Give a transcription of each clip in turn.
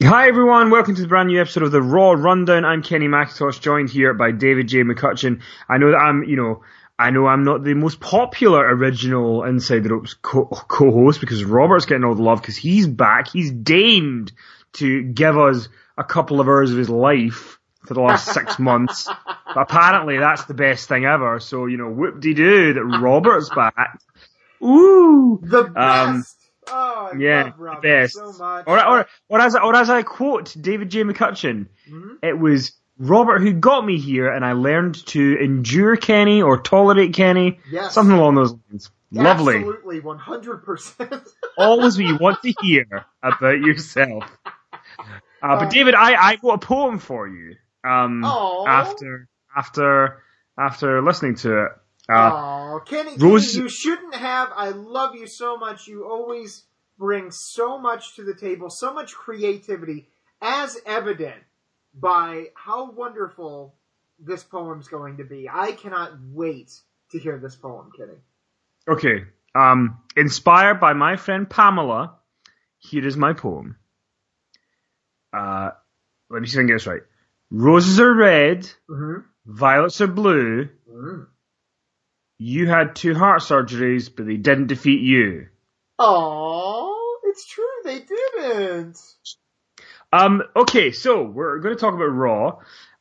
Hi everyone, welcome to the brand new episode of the Raw Rundown. I'm Kenny McIntosh, joined here by David J. McCutcheon. I know that I'm not the most popular original Inside the Ropes co-host because Robert's getting all the love because he's back. He's deigned to give us a couple of hours of his life for the last 6 months. But apparently that's the best thing ever. So, whoop-de-doo that Robert's back. Ooh! The best! I love Robert the best. so much. Or as I quote David J. McCutcheon, It was Robert who got me here, and I learned to endure Kenny or tolerate Kenny. Yes. Something along those lines. Lovely. Absolutely, 100%. Always what you want to hear about yourself. But David, I wrote a poem for you. After listening to it. Kenny, you shouldn't have. I love you so much. You always bring so much to the table, so much creativity, as evident by how wonderful this poem's going to be. I cannot wait to hear this poem, Kenny. Okay. Inspired by my friend Pamela, here is my poem. Let me see if I can get this right. Roses are red, violets are blue. You had 2 heart surgeries, but they didn't defeat you. Oh, it's true, they didn't. Okay, so we're going to talk about Raw.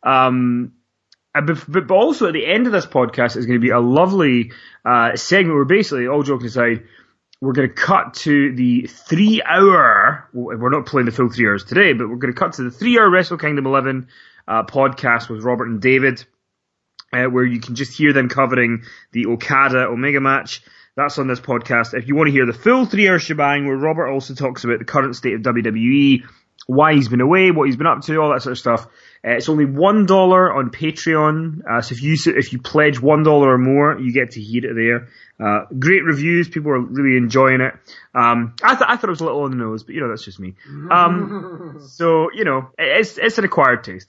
But also at the end of this podcast is going to be a lovely segment where basically, all joking aside, we're going to cut to the 3-hour, we're not playing the full 3 hours today, but we're going to cut to the 3-hour Wrestle Kingdom 11 podcast with Robert and David. Where you can just hear them covering the Okada Omega match. That's on this podcast. If you want to hear the full 3-hour shebang, where Robert also talks about the current state of WWE, why he's been away, what he's been up to, all that sort of stuff, it's only $1 on Patreon. So if you pledge $1 or more, you get to hear it there. Great reviews. People are really enjoying it. I thought it was a little on the nose, but that's just me. So it's an acquired taste.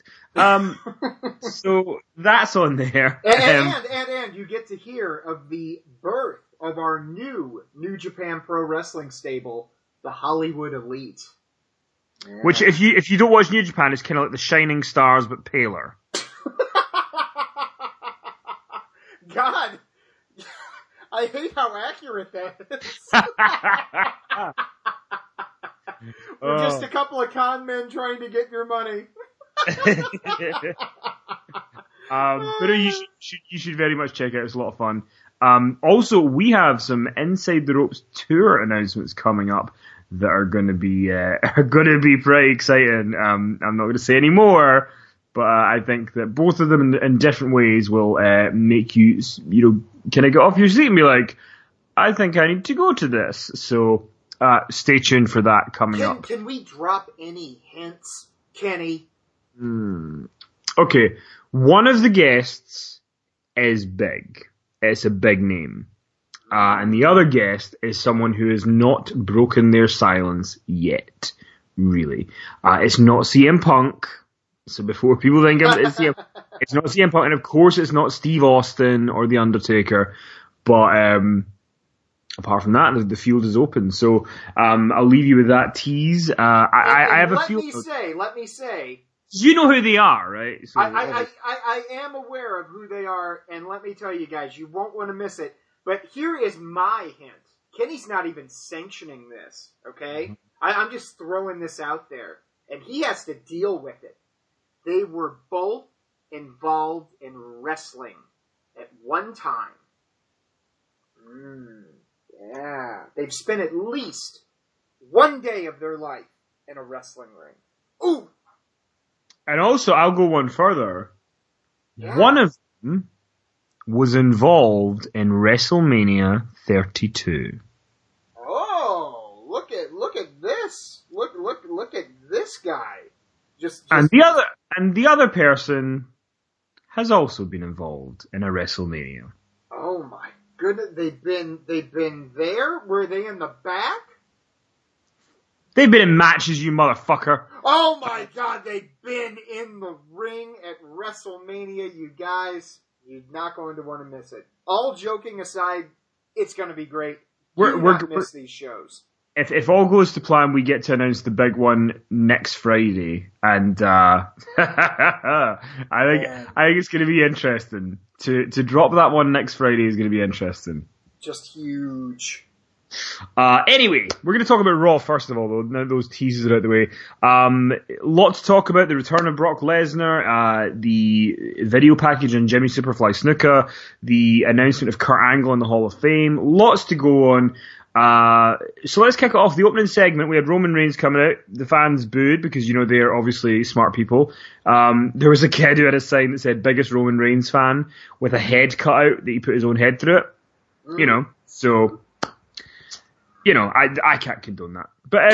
So that's on there. And you get to hear of the birth of our New Japan Pro Wrestling stable, the Hollywood Elite. Yeah. Which, if you don't watch New Japan, is kind of like the Shining Stars but paler. God, I hate how accurate that is. We're just a couple of con men trying to get your money. But you should very much check it out. It's a lot of fun. Also, we have some Inside the Ropes tour announcements coming up that are going to be pretty exciting. I'm not going to say any more, but I think that both of them in different ways will make you kind of get off your seat and be like, I think I need to go to this. So stay tuned for that coming up. Can we drop any hints, Kenny? Okay, one of the guests is big. It's a big name. And the other guest is someone who has not broken their silence yet, really. It's not CM Punk. So before people think it's not CM Punk, and of course it's not Steve Austin or The Undertaker. But apart from that, the field is open. So I'll leave you with that tease. I have a few. Let me say. You know who they are, right? So, I am aware of who they are, and let me tell you guys, you won't want to miss it. But here is my hint. Kenny's not even sanctioning this, okay? I'm just throwing this out there. And he has to deal with it. They were both involved in wrestling at one time. Yeah. They've spent at least one day of their life in a wrestling ring. Ooh! And also, I'll go one further. Yeah. One of them was involved in WrestleMania 32. Oh, look at this! Look at this guy. And the other person has also been involved in a WrestleMania. Oh my goodness! They've been there. Were they in the back? They've been in matches, you motherfucker. Oh my God! They've been in the ring at WrestleMania, you guys. You're not going to want to miss it. All joking aside, it's going to be great. Do not miss these shows. if all goes to plan, we get to announce the big one next Friday, and I think it's going to be interesting to drop that one next Friday is going to be interesting. Just huge. Anyway, we're going to talk about Raw first of all, though. Now those teases are out of the way. Lot to talk about: the return of Brock Lesnar, the video package on Jimmy Superfly Snuka, the announcement of Kurt Angle in the Hall of Fame. Lots to go on. So let's kick it off. The opening segment, we had Roman Reigns coming out. The fans booed because, they're obviously smart people. There was a kid who had a sign that said biggest Roman Reigns fan with a head cut out that he put his own head through it. So, I can't condone that. But,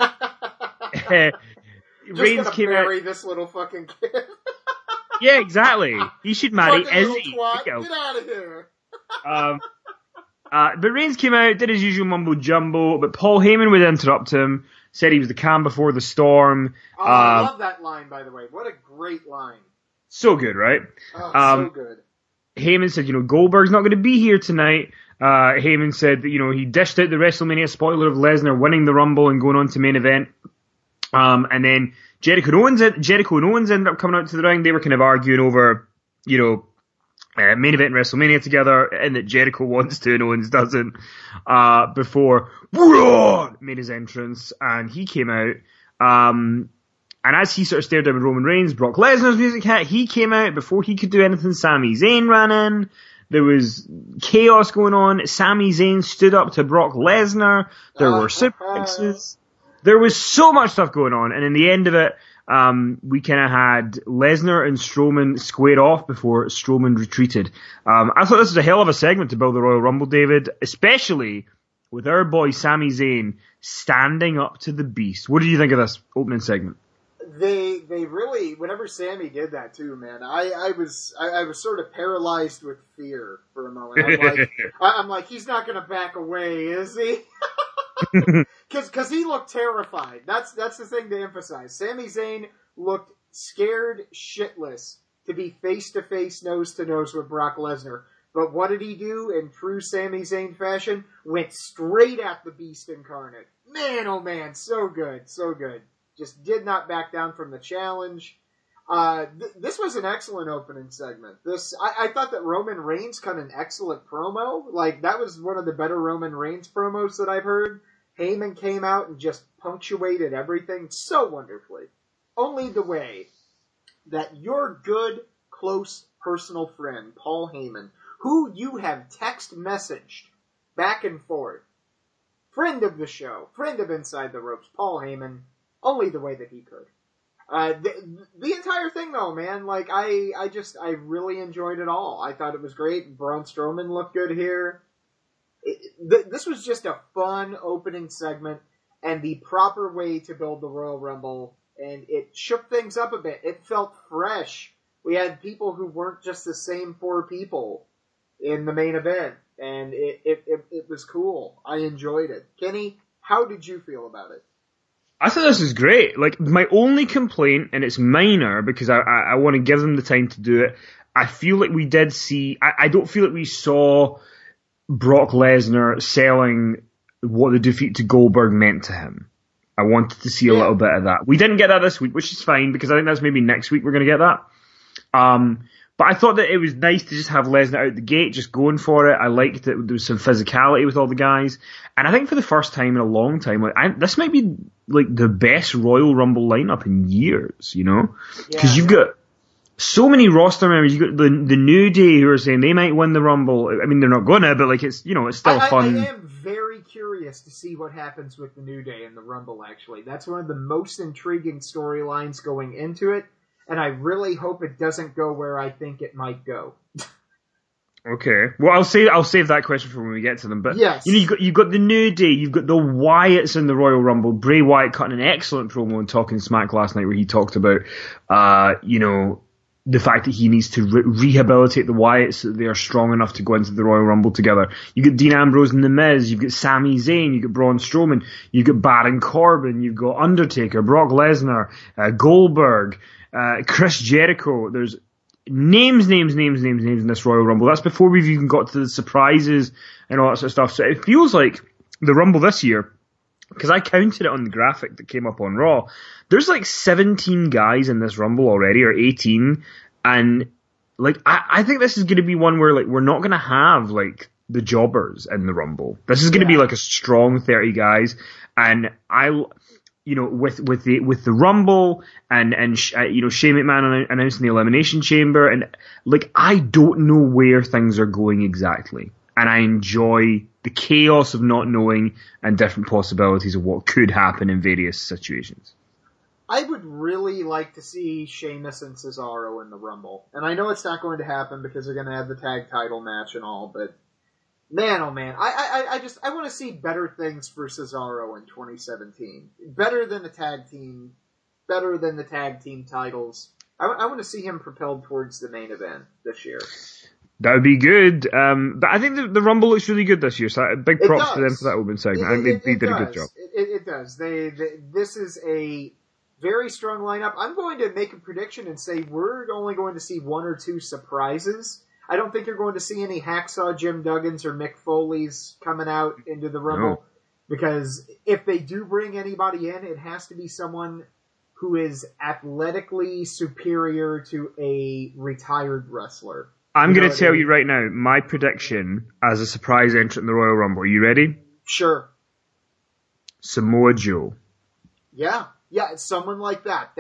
Reigns came out. Marry this little fucking kid. Yeah, exactly. He should marry Izzy. Get out of here. But Reigns came out, did his usual mumbo jumbo, but Paul Heyman would interrupt him, said he was the calm before the storm. Oh, I love that line, by the way. What a great line. So good, right? Oh, so good. Heyman said, Goldberg's not going to be here tonight. Heyman said that, he dished out the WrestleMania spoiler of Lesnar winning the Rumble and going on to main event. And then Jericho and Owens ended up coming out to the ring. They were kind of arguing over, main event WrestleMania together, and that Jericho wants to and Owens doesn't, before Braun made his entrance, and he came out, and as he sort of stared down with Roman Reigns, Brock Lesnar's music hit, he came out. Before he could do anything, Sami Zayn ran in. There was chaos going on. Sami Zayn stood up to Brock Lesnar. There were suplexes. There was so much stuff going on, and in the end of it, we kind of had Lesnar and Strowman square off before Strowman retreated. I thought this was a hell of a segment to build the Royal Rumble, David, especially with our boy Sami Zayn standing up to the Beast. What did you think of this opening segment? They really, whenever Sami did that too, man, I was sort of paralyzed with fear for a moment. I'm like, he's not going to back away, is he? Because he looked terrified. That's the thing to emphasize. Sami Zayn looked scared shitless to be face-to-face, nose-to-nose with Brock Lesnar. But what did he do in true Sami Zayn fashion? Went straight at the Beast Incarnate. Man, oh man, so good, so good. Just did not back down from the challenge. This was an excellent opening segment. I thought that Roman Reigns cut an excellent promo. Like, that was one of the better Roman Reigns promos that I've heard. Heyman came out and just punctuated everything so wonderfully. Only the way that your good, close, personal friend, Paul Heyman, who you have text messaged back and forth, friend of the show, friend of Inside the Ropes, Paul Heyman, only the way that he could. The entire thing, though, man, like, I really enjoyed it all. I thought it was great. Braun Strowman looked good here. This was just a fun opening segment and the proper way to build the Royal Rumble, and it shook things up a bit. It felt fresh. We had people who weren't just the same four people in the main event, and it was cool. I enjoyed it. Kenny, how did you feel about it? I thought this was great. Like, my only complaint, and it's minor because I want to give them the time to do it, I feel like we did see, I don't feel like we saw Brock Lesnar selling what the defeat to Goldberg meant to him. I wanted to see a little bit of that. We didn't get that this week, which is fine, because I think that's maybe next week we're going to get that. But I thought that it was nice to just have Lesnar out the gate, just going for it. I liked that there was some physicality with all the guys. And I think for the first time in a long time, this might be like the best Royal Rumble lineup in years, Because you've got so many roster members. You've got the New Day who are saying they might win the Rumble. I mean, they're not gonna, but like it's still fun. I am very curious to see what happens with the New Day in the Rumble, actually. That's one of the most intriguing storylines going into it. And I really hope it doesn't go where I think it might go. Okay. Well, I'll save that question for when we get to them. But yes. You've got the New Day, you've got the Wyatts in the Royal Rumble. Bray Wyatt cutting an excellent promo and talking smack last night where he talked about, the fact that he needs to rehabilitate the Wyatts so that they are strong enough to go into the Royal Rumble together. You get Dean Ambrose and The Miz, you've got Sami Zayn, you've got Braun Strowman, you've got Baron Corbin, you've got Undertaker, Brock Lesnar, Goldberg, Chris Jericho. There's names in this Royal Rumble. That's before we've even got to the surprises and all that sort of stuff. So it feels like the Rumble this year because I counted it on the graphic that came up on Raw. There's like 17 guys in this Rumble already, or 18, and like I think this is going to be one where like we're not going to have like the jobbers in the Rumble. This is going to be like a strong 30 guys, and with the Rumble and Shane McMahon announcing the Elimination Chamber, and like I don't know where things are going exactly, and I enjoy the chaos of not knowing and different possibilities of what could happen in various situations. I would really like to see Sheamus and Cesaro in the Rumble, and I know it's not going to happen because they're going to have the tag title match and all, but man, oh man, I want to see better things for Cesaro in 2017. Better than the tag team, better than the tag team titles. I want to see him propelled towards the main event this year. That would be good. But I think the Rumble looks really good this year, so big props to them for that open segment. I think they did a good job. It does. This is a very strong lineup. I'm going to make a prediction and say we're only going to see one or two surprises. I don't think you're going to see any Hacksaw Jim Duggins or Mick Foley's coming out into the Rumble, because if they do bring anybody in, it has to be someone who is athletically superior to a retired wrestler. I'm going to tell you right now, my prediction as a surprise entrant in the Royal Rumble. Are you ready? Sure. Samoa Joe. Yeah, someone like that.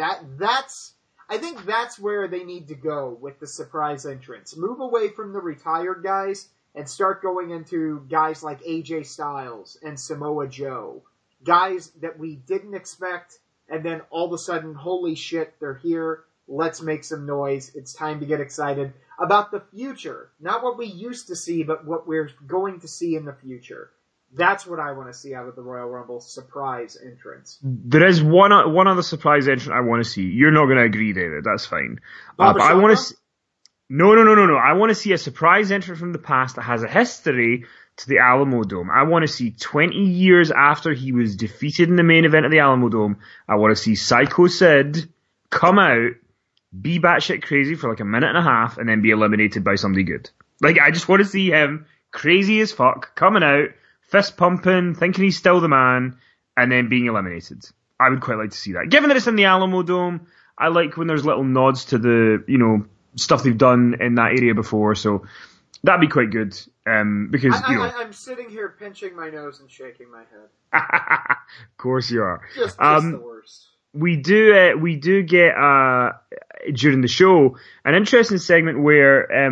I think that's where they need to go with the surprise entrance. Move away from the retired guys and start going into guys like AJ Styles and Samoa Joe. Guys that we didn't expect, and then all of a sudden, holy shit, they're here. Let's make some noise. It's time to get excited about the future. Not what we used to see, but what we're going to see in the future. That's what I want to see out of the Royal Rumble surprise entrance. There is one other surprise entrant I want to see. You're not going to agree, David. That's fine. But I want to. No. I want to see a surprise entrant from the past that has a history to the Alamo Dome. I want to see 20 years after he was defeated in the main event of the Alamo Dome. I want to see Psycho Sid come out, be batshit crazy for like a minute and a half, and then be eliminated by somebody good. Like, I just want to see him crazy as fuck coming out, fist pumping, thinking he's still the man, and then being eliminated. I would quite like to see that. Given that it's in the Alamo Dome, I like when there's little nods to the, stuff they've done in that area before, so that'd be quite good. Because I'm sitting here pinching my nose and shaking my head. Of course you are. Just the worst. We do get during the show an interesting segment where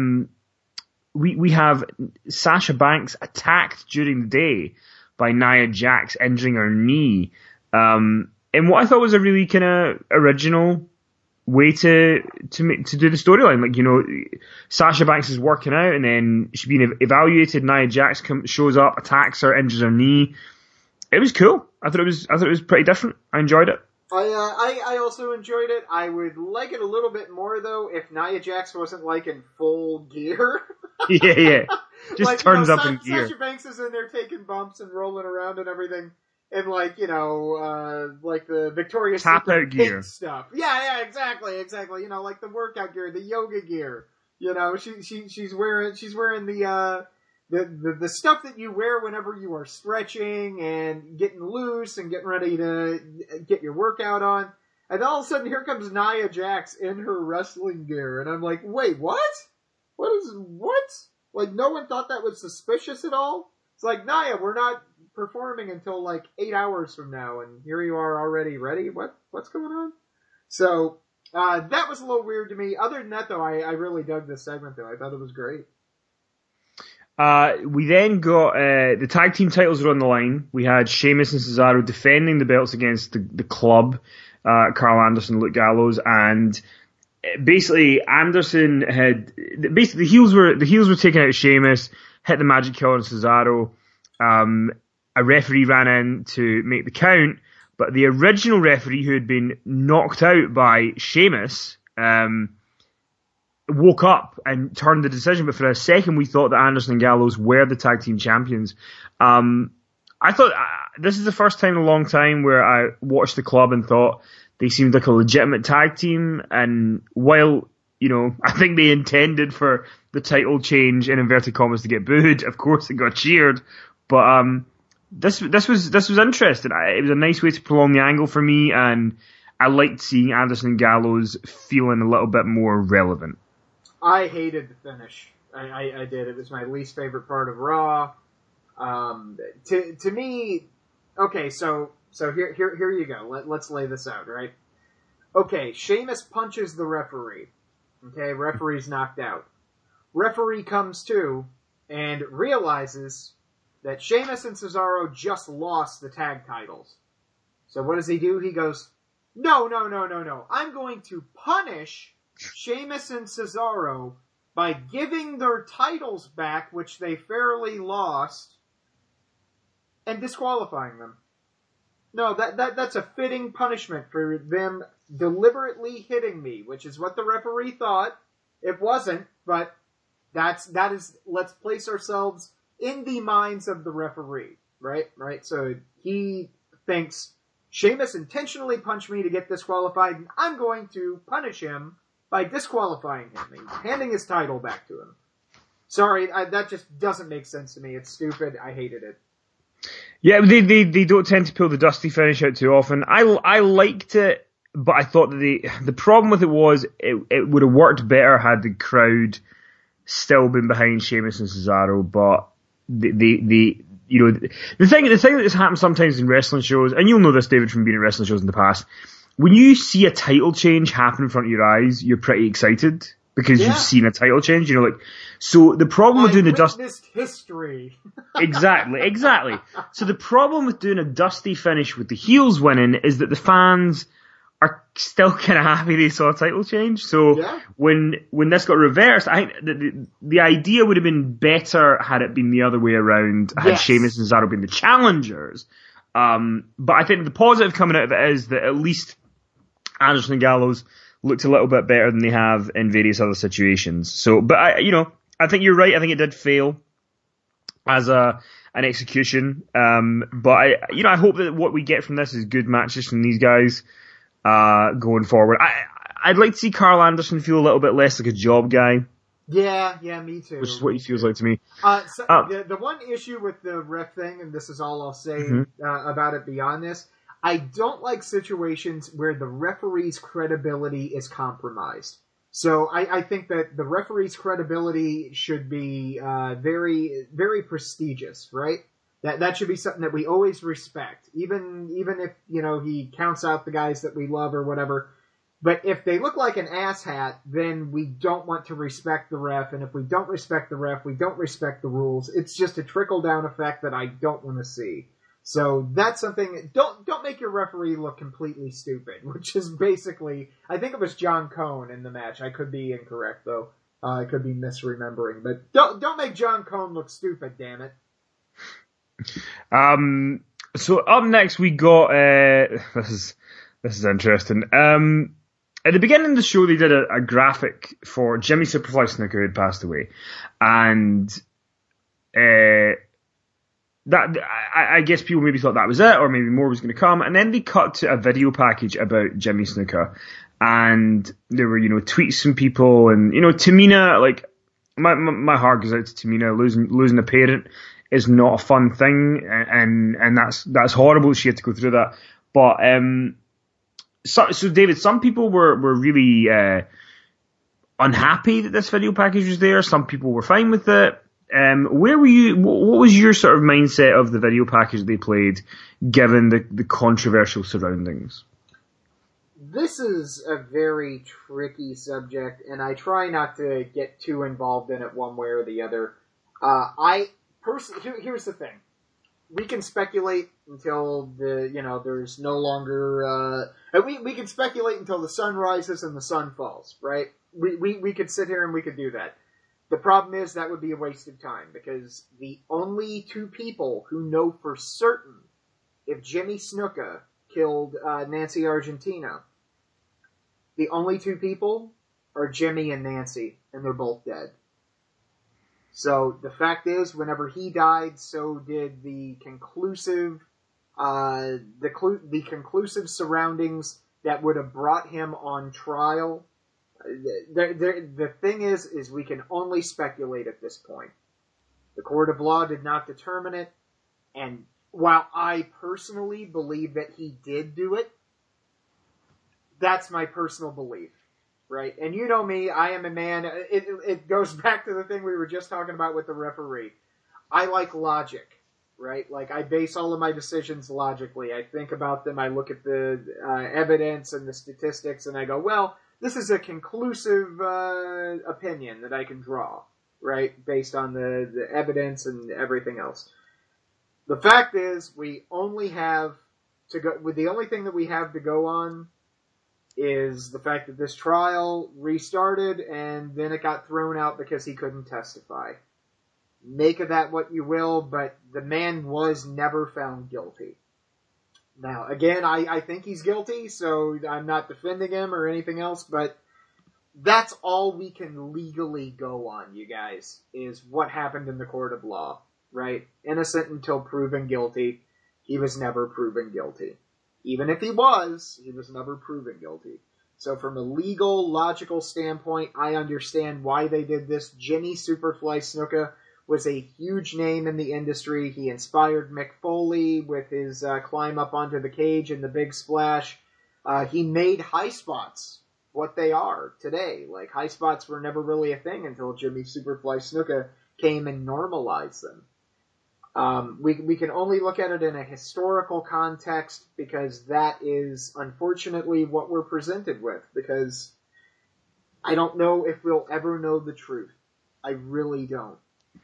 we have Sasha Banks attacked during the day by Nia Jax, injuring her knee. And what I thought was a really kind of original way to do the storyline. Like, Sasha Banks is working out and then she's being evaluated. Nia Jax shows up, attacks her, injures her knee. It was cool. I thought it was pretty different. I enjoyed it. I also enjoyed it. I would like it a little bit more, though, if Nia Jax wasn't, like, in full gear. Yeah. Just turns up in gear. Sasha Banks is in there taking bumps and rolling around and everything. And, like, like the Victoria's Secret gear stuff. Yeah, exactly. Like the workout gear, the yoga gear. She's wearing the stuff that you wear whenever you are stretching and getting loose and getting ready to get your workout on. And all of a sudden, here comes Nia Jax in her wrestling gear. And I'm like, wait, what? What? Like, no one thought that was suspicious at all? It's like, Nia, we're not performing until like 8 hours from now, and here you are already ready? What's going on? So, that was a little weird to me. Other than that, though, I really dug this segment, though. I thought it was great. We then got the tag team titles were on the line. We had Sheamus and Cesaro defending the belts against the club, Carl Anderson, Luke Gallows, and basically Anderson the heels were taking out Sheamus, hit the Magic Killer on Cesaro. A referee ran in to make the count, but the original referee, who had been knocked out by Sheamus, woke up and turned the decision, but for a second we thought that Anderson and Gallows were the tag team champions. I thought this is the first time in a long time where I watched the club and thought they seemed like a legitimate tag team, and while, I think they intended for the title change in inverted commas to get booed, of course it got cheered, but this was interesting. It was a nice way to prolong the angle for me, and I liked seeing Anderson and Gallows feeling a little bit more relevant. I hated the finish. I did. It was my least favorite part of Raw. To me, okay, so here you go. Let's lay this out, right? Okay, Sheamus punches the referee. Okay, referee's knocked out. Referee comes to and realizes that Sheamus and Cesaro just lost the tag titles. So what does he do? He goes, no. I'm going to punish Sheamus and Cesaro by giving their titles back, which they fairly lost, and disqualifying them. No, that's a fitting punishment for them deliberately hitting me, which is what the referee thought. It wasn't, but that is. Let's place ourselves in the minds of the referee, right? So he thinks Sheamus intentionally punched me to get disqualified, and I'm going to punish him by disqualifying him and handing his title back to him. Sorry, that just doesn't make sense to me. It's stupid. I hated it. Yeah, they don't tend to pull the Dusty finish out too often. I liked it, but I thought that the problem with it was it would have worked better had the crowd still been behind Sheamus and Cesaro. But the thing that has happened sometimes in wrestling shows, and you'll know this, David, from being in wrestling shows in the past, when you see a title change happen in front of your eyes, you're pretty excited because you've seen a title change. So the problem with doing the Dusty history. Exactly. So the problem with doing a Dusty finish with the heels winning is that the fans are still kind of happy they saw a title change. So when this got reversed, I think the idea would have been better had it been the other way around, had Sheamus and Cesaro been the challengers. But I think the positive coming out of it is that at least Anderson and Gallows looked a little bit better than they have in various other situations. So, but I think you're right. I think it did fail as an execution. But I hope that what we get from this is good matches from these guys going forward. I'd like to see Carl Anderson feel a little bit less like a job guy. Yeah, me too. Which is what he feels like to me. The one issue with the ref thing, and this is all I'll say about it beyond this, I don't like situations where the referee's credibility is compromised. So I think that the referee's credibility should be very, very prestigious, right? That should be something that we always respect, even if he counts out the guys that we love or whatever. But if they look like an asshat, then we don't want to respect the ref, and if we don't respect the ref, we don't respect the rules. It's just a trickle-down effect that I don't want to see. So that's something. Don't make your referee look completely stupid, which is basically, I think it was John Cone in the match. I could be incorrect though. I could be misremembering, but don't make John Cone look stupid. Damn it. So up next we got this is interesting. At the beginning of the show, they did a graphic for Jimmy Superfly Snuka, who had passed away, and that I guess people maybe thought that was it, or maybe more was going to come. And then they cut to a video package about Jimmy Snuka, and there were tweets from people, and Tamina, like my heart goes out to Tamina. Losing a parent is not a fun thing, and that's horrible. She had to go through that, but So David, some people were really unhappy that this video package was there. Some people were fine with it. Where were you? What was your sort of mindset of the video package they played, given the controversial surroundings? This is a very tricky subject, and I try not to get too involved in it one way or the other. Here's the thing. We can speculate until there's no longer, we can speculate until the sun rises and the sun falls, right? We could sit here and we could do that. The problem is that would be a waste of time, because the only two people who know for certain if Jimmy Snuka killed Nancy Argentina, the only two people are Jimmy and Nancy, and they're both dead. So the fact is, whenever he died, so did the conclusive surroundings that would have brought him on trial. The thing is we can only speculate at this point. The court of law did not determine it, and while I personally believe that he did do it, that's my personal belief, right? And you know me, I am a man. It goes back to the thing we were just talking about with the referee. I like logic, right? Like, I base all of my decisions logically. I think about them, I look at the evidence and the statistics, and I go, well, this is a conclusive opinion that I can draw, right? Based on the evidence and everything else. The fact is, we only have to go, the only thing that we have to go on is the fact that this trial restarted and then it got thrown out because he couldn't testify. Make of that what you will, but the man was never found guilty. Now, again, I think he's guilty, so I'm not defending him or anything else, but that's all we can legally go on, you guys, is what happened in the court of law, right? Innocent until proven guilty. He was never proven guilty. Even if he was never proven guilty. So from a legal, logical standpoint, I understand why they did this. Jimmy Superfly Snuka was a huge name in the industry. He inspired Mick Foley with his climb up onto the cage and the big splash. He made high spots what they are today. Like, high spots were never really a thing until Jimmy Superfly Snuka came and normalized them. We can only look at it in a historical context because that is unfortunately what we're presented with, because I don't know if we'll ever know the truth. I really don't.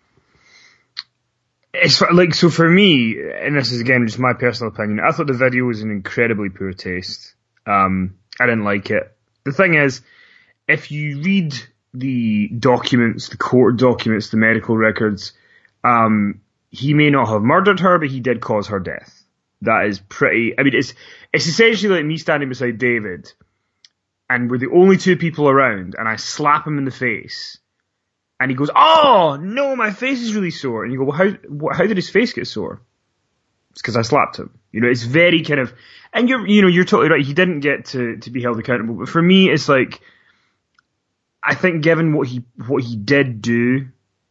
It's like, so for me, and this is again just my personal opinion, I thought the video was in incredibly poor taste. I didn't like it. The thing is, if you read the documents, the court documents, the medical records, he may not have murdered her, but he did cause her death. That is pretty, I mean, it's essentially like me standing beside David, and we're the only two people around, and I slap him in the face, and he goes, "Oh, no, my face is really sore." And you go, well, how did his face get sore? It's because I slapped him. You know, it's very kind of, and you're totally right, he didn't get to be held accountable, but for me, it's like, I think given what he did do,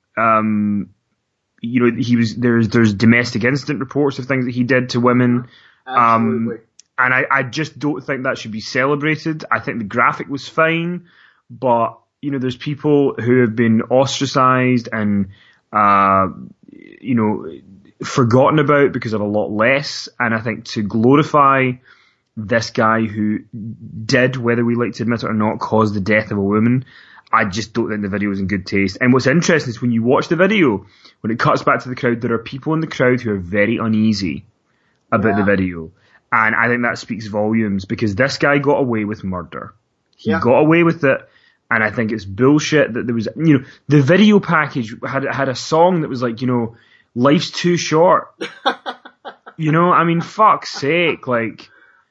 there's domestic incident reports of things that he did to women. Absolutely. And I just don't think that should be celebrated. I think the graphic was fine, but, there's people who have been ostracized and, forgotten about because of a lot less. And I think to glorify this guy who did, whether we like to admit it or not, cause the death of a woman, I just don't think the video was in good taste. And what's interesting is when you watch the video, when it cuts back to the crowd, there are people in the crowd who are very uneasy about the video. And I think that speaks volumes, because this guy got away with murder. He got away with it. And I think it's bullshit that there was, the video package had a song that was like, life's too short. I mean, fuck's sake, like,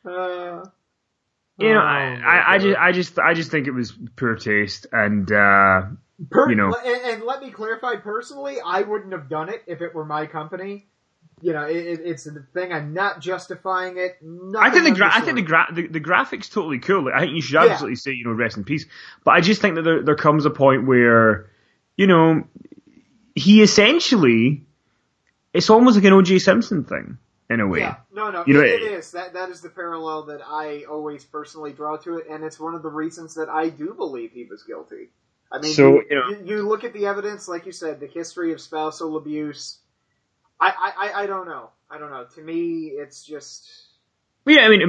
I just think it was poor taste, and and let me clarify, personally, I wouldn't have done it if it were my company. It's the thing. I'm not justifying it. I think the graphics totally cool. Like, I think you should absolutely say, rest in peace. But I just think that there comes a point where, he essentially, it's almost like an O.J. Simpson thing in a way. Yeah, no, it is. That is the parallel that I always personally draw to it, and it's one of the reasons that I do believe he was guilty. I mean, you look at the evidence, like you said, the history of spousal abuse. I don't know. To me, it's just. Yeah, I mean,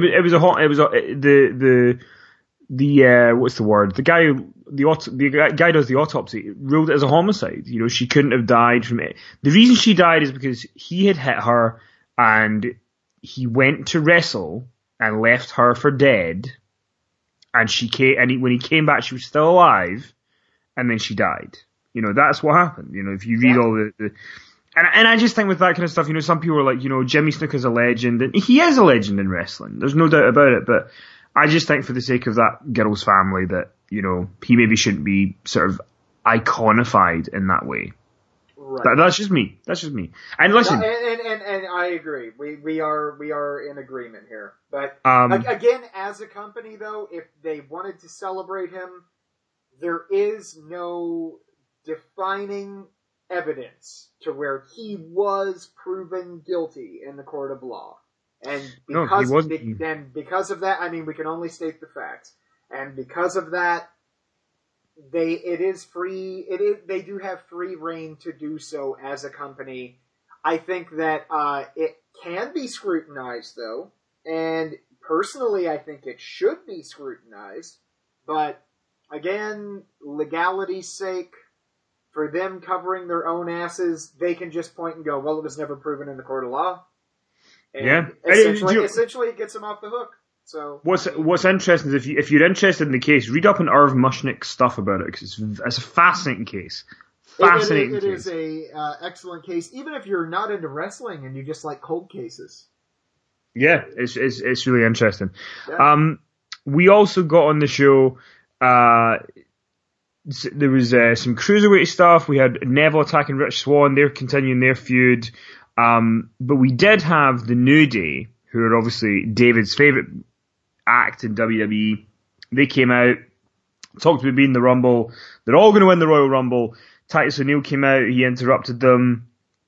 what's the word? The guy does the autopsy ruled it as a homicide. She couldn't have died from it. The reason she died is because he had hit her, and he went to wrestle and left her for dead. And when he came back, she was still alive, and then she died. That's what happened. If you read all the and I just think with that kind of stuff, some people are like, Jimmy Snuka's a legend, and he is a legend in wrestling. There's no doubt about it, but I just think for the sake of that girl's family that, he maybe shouldn't be sort of iconified in that way. Right. That's just me. And listen. And I agree. We are in agreement here. But, again, as a company though, if they wanted to celebrate him, there is no defining evidence to where he was proven guilty in the court of law. And No, he wasn't. because of that, I mean, we can only state the facts. And because of that, they do have free reign to do so as a company. I think that it can be scrutinized, though, and personally, I think it should be scrutinized. But again, legality's sake, for them covering their own asses, they can just point and go, "Well, it was never proven in the court of law." And yeah, essentially, it gets them off the hook. So what's interesting is if you're interested in the case, read up on Irv Mushnick's stuff about it, because it's a fascinating case. It is a excellent case, even if you're not into wrestling and you just like cold cases. Yeah, it's really interesting. Yeah. We also got on the show. There was some cruiserweight stuff. We had Neville attacking Rich Swann. They're continuing their feud. But we did have the New Day, who are obviously David's favourite act in WWE. They came out, talked about being in the Rumble. They're all going to win the Royal Rumble. Titus O'Neil came out. He interrupted them.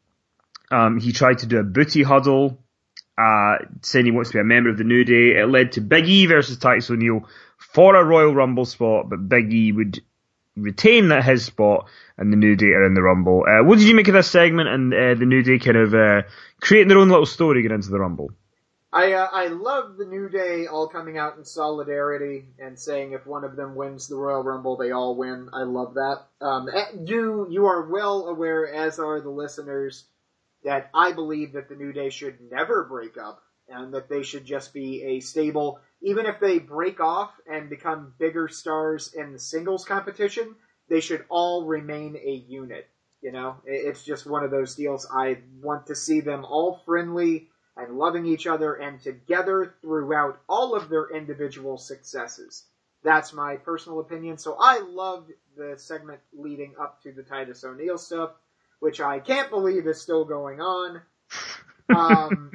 He tried to do a booty huddle, saying he wants to be a member of the New Day. It led to Big E versus Titus O'Neil for a Royal Rumble spot, but Big E would retain his spot, and the New Day are in the Rumble. What did you make of this segment and the New Day kind of creating their own little story getting into the Rumble? I love the New Day all coming out in solidarity and saying if one of them wins the Royal Rumble, they all win. I love that. You are well aware, as are the listeners, that I believe that the New Day should never break up and that they should just be a stable. Even if they break off and become bigger stars in the singles competition, they should all remain a unit. You know, it's just one of those deals. I want to see them all friendly and loving each other and together throughout all of their individual successes. That's my personal opinion. So I loved the segment leading up to the Titus O'Neil stuff, which I can't believe is still going on. And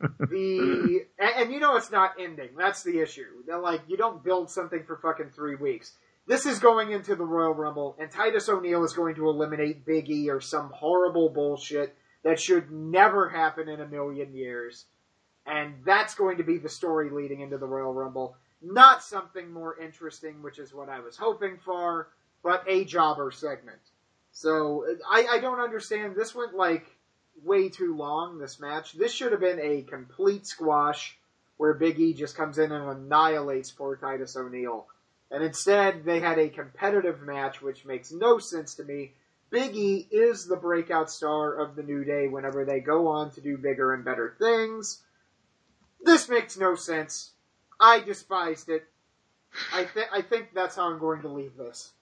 you know it's not ending. That's the issue. They're like, you don't build something for fucking 3 weeks. This is going into the Royal Rumble, and Titus O'Neil is going to eliminate Big E or some horrible bullshit that should never happen in a million years. And that's going to be the story leading into the Royal Rumble. Not something more interesting, which is what I was hoping for, but a jobber segment. So, I don't understand. This went, like, way too long, this match. This should have been a complete squash where Big E just comes in and annihilates poor Titus O'Neil. And instead, they had a competitive match, which makes no sense to me. Big E is the breakout star of the New Day whenever they go on to do bigger and better things. This makes no sense. I despised it. I think that's how I'm going to leave this.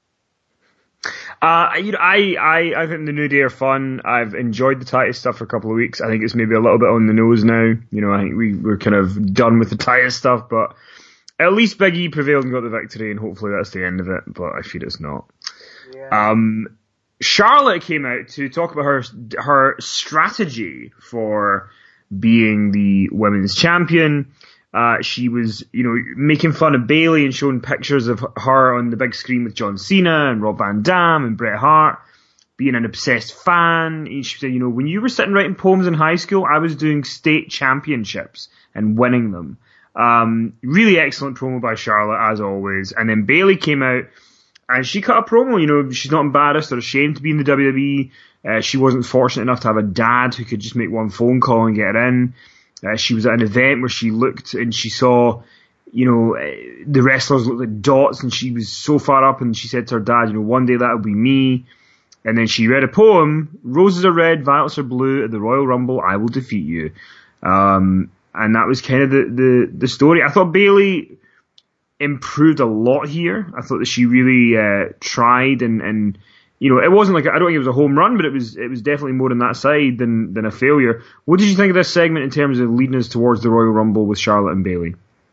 I think the New Day are fun. I've enjoyed the Titus stuff for a couple of weeks. I think it's maybe a little bit on the nose now. You know, I think we're kind of done with the Titus stuff, but at least Big E prevailed and got the victory, and hopefully that's the end of it, but I fear it's not. Yeah. Charlotte came out to talk about her strategy for being the women's champion. She was, making fun of Bayley and showing pictures of her on the big screen with John Cena and Rob Van Dam and Bret Hart, being an obsessed fan. And she said, when you were sitting writing poems in high school, I was doing state championships and winning them. Really excellent promo by Charlotte, as always. And then Bayley came out and she cut a promo. She's not embarrassed or ashamed to be in the WWE. She wasn't fortunate enough to have a dad who could just make one phone call and get her in. She was at an event where she looked and she saw, the wrestlers looked like dots, and she was so far up, and she said to her dad, one day that'll be me. And then she read a poem, roses are red, violets are blue, at the Royal Rumble I will defeat you. And that was kind of the story. I thought Bayley improved a lot here. I thought that she really tried and it wasn't like, I don't think it was a home run, but it was definitely more on that side than a failure. What did you think of this segment in terms of leading us towards the Royal Rumble with Charlotte and Bayley?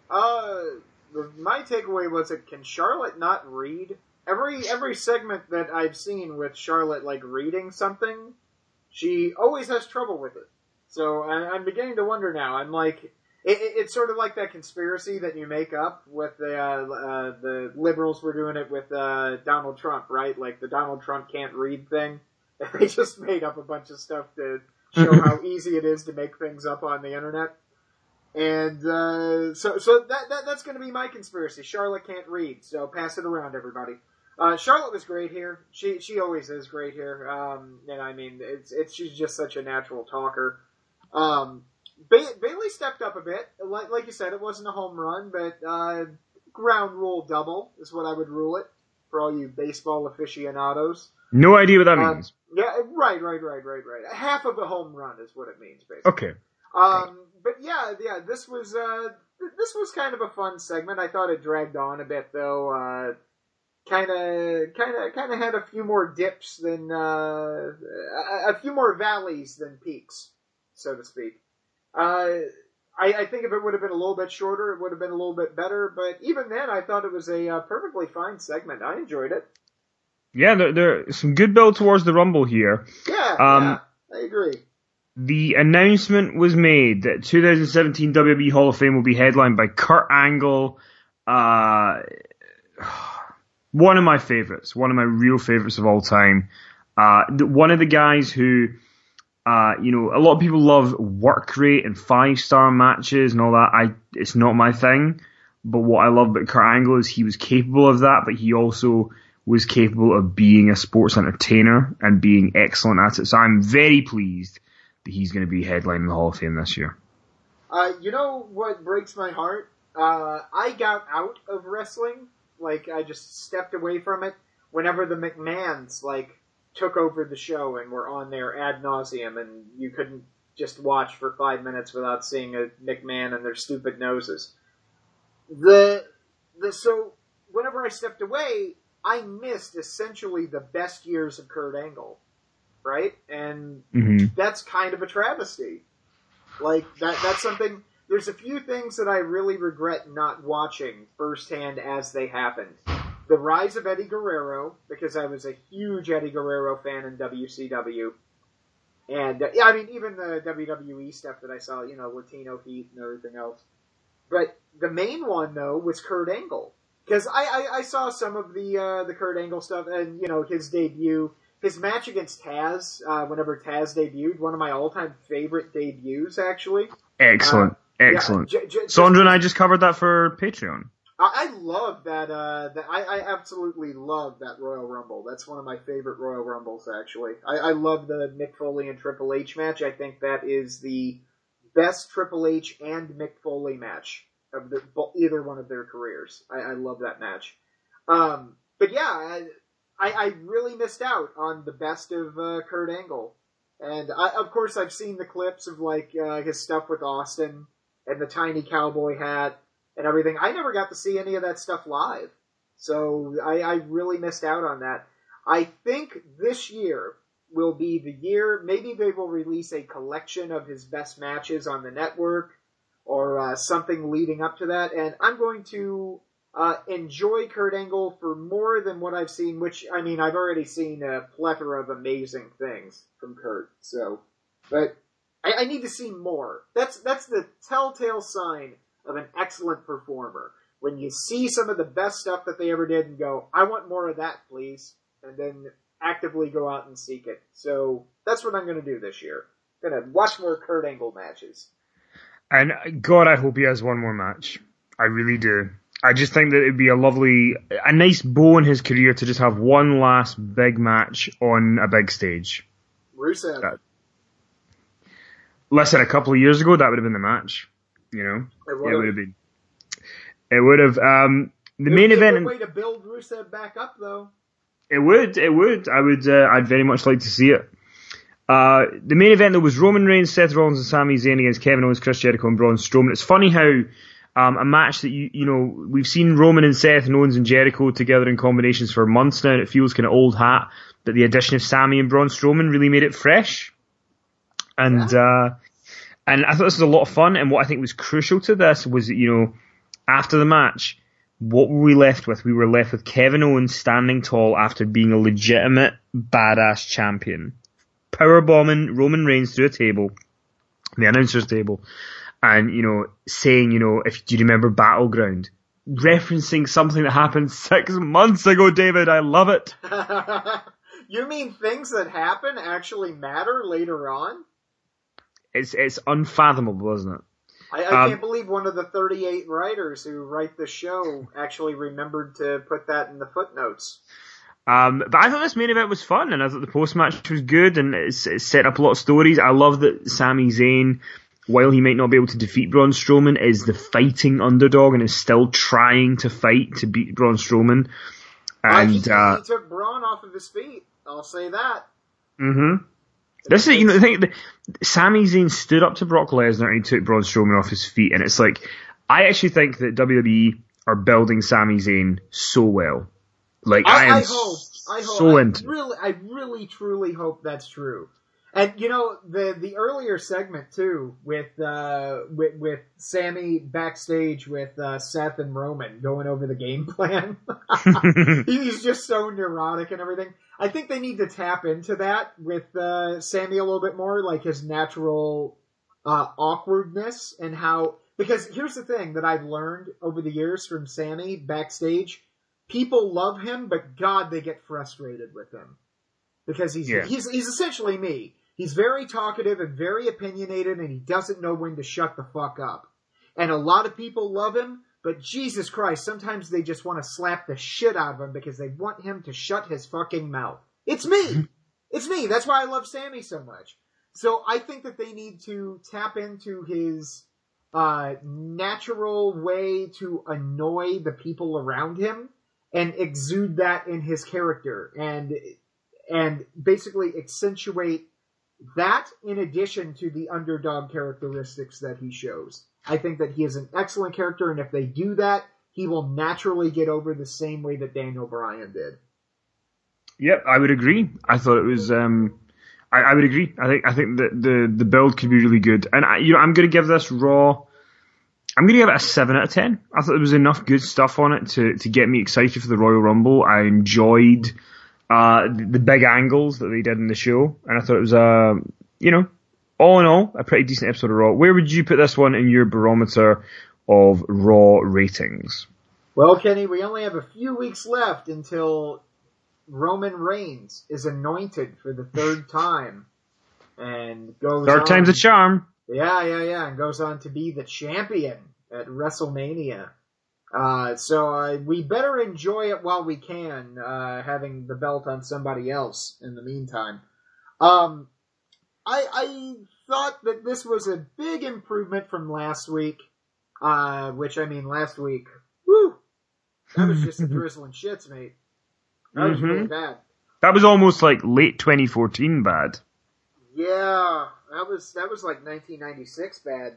My takeaway was that can Charlotte not read? Every segment that I've seen with Charlotte, like, reading something, she always has trouble with it. So I'm beginning to wonder now. I'm like, it's sort of like that conspiracy that you make up with the liberals were doing it with Donald Trump, right? Like the Donald Trump can't read thing. They just made up a bunch of stuff to show how easy it is to make things up on the internet. And so that's going to be my conspiracy. Charlotte can't read, so pass it around, everybody. Charlotte was great here. She always is great here. And I mean, she's just such a natural talker. Bayley stepped up a bit. Like you said, it wasn't a home run, but ground rule double is what I would rule it for all you baseball aficionados. No idea what that means. Yeah, right. Half of a home run is what it means, basically. Okay. But yeah, this was kind of a fun segment. I thought it dragged on a bit, though. Kind of had a few more dips than a few more valleys than peaks, so to speak. I think if it would have been a little bit shorter, it would have been a little bit better. But even then, I thought it was a perfectly fine segment. I enjoyed it. Yeah, there's some good build towards the Rumble here. Yeah, I agree. The announcement was made that 2017 WWE Hall of Fame will be headlined by Kurt Angle. One of my favorites, one of my real favorites of all time. One of the guys who, a lot of people love work rate and 5-star matches and all that. It's not my thing. But what I love about Kurt Angle is he was capable of that, but he also was capable of being a sports entertainer and being excellent at it. So I'm very pleased that he's going to be headlining the Hall of Fame this year. You know what breaks my heart? I got out of wrestling. Like, I just stepped away from it whenever the McMahons, took over the show and were on there ad nauseum, and you couldn't just watch for 5 minutes without seeing a McMahon and their stupid noses. So, whenever I stepped away, I missed essentially the best years of Kurt Angle, right? And that's kind of a travesty. That's something. There's a few things that I really regret not watching firsthand as they happened. The rise of Eddie Guerrero, because I was a huge Eddie Guerrero fan in WCW. And, even the WWE stuff that I saw, Latino Heat and everything else. But the main one, though, was Kurt Angle. Because I saw some of the Kurt Angle stuff, and, his debut, his match against Taz, whenever Taz debuted, one of my all-time favorite debuts, actually. Excellent. Excellent. Sandra and I just covered that for Patreon. I love that, I absolutely love that Royal Rumble. That's one of my favorite Royal Rumbles, actually. I love the Mick Foley and Triple H match. I think that is the best Triple H and Mick Foley match of either one of their careers. I love that match. But yeah, I really missed out on the best of Kurt Angle. And of course I've seen the clips of his stuff with Austin and the tiny cowboy hat and everything. I never got to see any of that stuff live. So I really missed out on that. I think this year will be the year, maybe they will release a collection of his best matches on the network or something leading up to that. And I'm going to enjoy Kurt Angle for more than what I've seen, which, I've already seen a plethora of amazing things from Kurt. So, but I need to see more. That's the telltale sign of an excellent performer. When you see some of the best stuff that they ever did and go, I want more of that, please. And then actively go out and seek it. So that's what I'm going to do this year. I'm going to watch more Kurt Angle matches. And God, I hope he has one more match. I really do. I just think that it'd be a nice bow in his career to just have one last big match on a big stage. Rusev. Listen, a couple of years ago, that would have been the match. It would have been. It would have. The main event. It would be a way to build Rusev back up, though. It would. I'd very much like to see it. The main event, though, was Roman Reigns, Seth Rollins, and Sami Zayn against Kevin Owens, Chris Jericho, and Braun Strowman. It's funny how a match that we've seen Roman and Seth and Owens and Jericho together in combinations for months now, and it feels kind of old hat. But the addition of Sami and Braun Strowman really made it fresh. And I thought this was a lot of fun. And what I think was crucial to this was that, after the match, what were we left with? We were left with Kevin Owens standing tall after being a legitimate badass champion, powerbombing Roman Reigns through a table, the announcer's table, and, saying, do you remember Battleground? Referencing something that happened 6 months ago, David. I love it. You mean things that happen actually matter later on? It's unfathomable, isn't it? I can't believe one of the 38 writers who write the show actually remembered to put that in the footnotes. But I thought this main event was fun, and I thought the post-match was good, and it set up a lot of stories. I love that Sami Zayn, while he might not be able to defeat Braun Strowman, is the fighting underdog and is still trying to fight to beat Braun Strowman. And he took Braun off of his feet. I'll say that. Mm-hmm. This is, I think Sami Zayn stood up to Brock Lesnar and he took Braun Strowman off his feet, and it's like, I actually think that WWE are building Sami Zayn so well. Like, I really truly hope that's true. And the earlier segment too with Sammy backstage with Seth and Roman going over the game plan. He's just so neurotic and everything. I think they need to tap into that with Sammy a little bit more, like his natural awkwardness and how. Because here's the thing that I've learned over the years from Sammy backstage: people love him, but God, they get frustrated with him because he's essentially me. He's very talkative and very opinionated, and he doesn't know when to shut the fuck up. And a lot of people love him, but Jesus Christ, sometimes they just want to slap the shit out of him because they want him to shut his fucking mouth. It's me! It's me! That's why I love Sammy so much. So I think that they need to tap into his natural way to annoy the people around him and exude that in his character and basically accentuate that in addition to the underdog characteristics that he shows. I think that he is an excellent character, and if they do that, he will naturally get over the same way that Daniel Bryan did. Yep, I would agree. I thought it was. I would agree. I think that the build could be really good, and I'm going to give this Raw. I'm going to give it a 7 out of 10. I thought there was enough good stuff on it to get me excited for the Royal Rumble. I enjoyed the big angles that they did in the show, and I thought it was all in all, a pretty decent episode of Raw. Where would you put this one in your barometer of Raw ratings? Well, Kenny, we only have a few weeks left until Roman Reigns is anointed for the third time and goes Third time's a charm. Yeah, and goes on to be the champion at WrestleMania. So we better enjoy it while we can, having the belt on somebody else in the meantime. I thought that this was a big improvement from last week, last week, whew, that was just a drizzling shits, mate. That was really bad. That was almost like late 2014 bad. Yeah, that was like 1996 bad.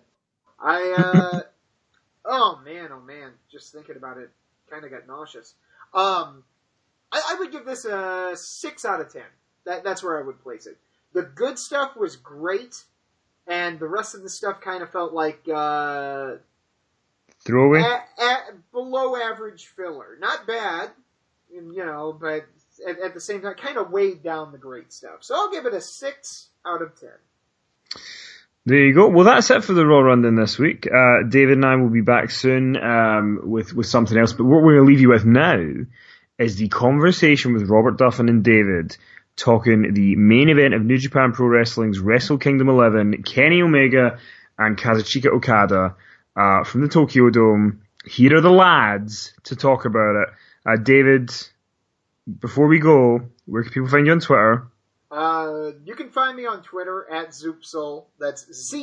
oh man, just thinking about it kind of got nauseous. I would give this a 6 out of 10. That's where I would place it. The good stuff was great, and the rest of the stuff kind of felt like throwaway, below average filler. Not bad, but at the same time, kind of weighed down the great stuff. So I'll give it a 6 out of 10. There you go. Well, that's it for the Raw Rundown this week. David and I will be back soon with something else. But what we're going to leave you with now is the conversation with Robert Duffin and David talking the main event of New Japan Pro Wrestling's Wrestle Kingdom 11, Kenny Omega and Kazuchika Okada from the Tokyo Dome. Here are the lads to talk about it. David, before we go, where can people find you on Twitter? You can find me on Twitter at Zoopsoul. That's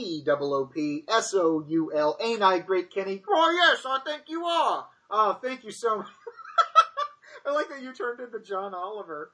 ZOOPSOUL. Ain't I great, Kenny? Oh, yes, I think you are. Oh, thank you so much. I like that you turned into John Oliver.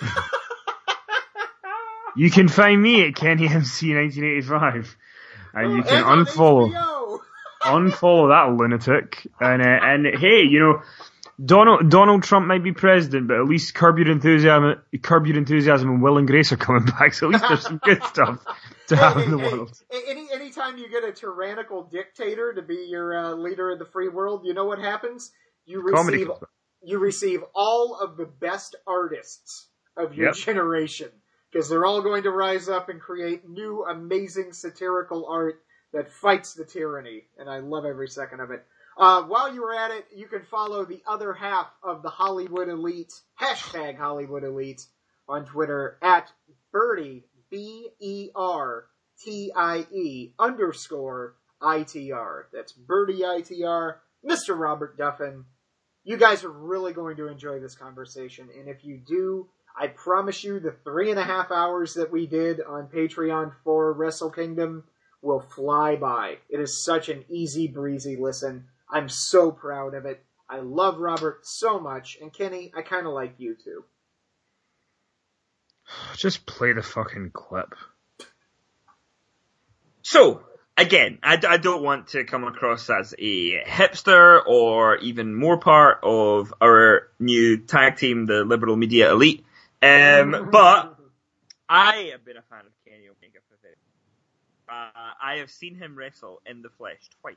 You can find me at KennyMC1985. And you can unfollow that lunatic. And hey, Donald Trump might be president, but at least Curb Your Enthusiasm and Will and Grace are coming back, so at least there's some good stuff to have in the world. Anytime you get a tyrannical dictator to be your leader of the free world, you know what happens? You receive all of the best artists of your generation, because they're all going to rise up and create new, amazing satirical art that fights the tyranny, and I love every second of it. While you were at it, you can follow the other half of the Hollywood Elite, #Hollywood Elite, on Twitter at Bertie, BERTIE_ITR. That's Bertie ITR, Mr. Robert Duffin. You guys are really going to enjoy this conversation, and if you do, I promise you the 3.5 hours that we did on Patreon for Wrestle Kingdom will fly by. It is such an easy breezy listen. I'm so proud of it. I love Robert so much, and Kenny, I kind of like you too. Just play the fucking clip. So, again, I don't want to come across as a hipster or even more part of our new tag team, the Liberal Media Elite. But I have been a fan of Kenny Omega for very I have seen him wrestle in the flesh twice.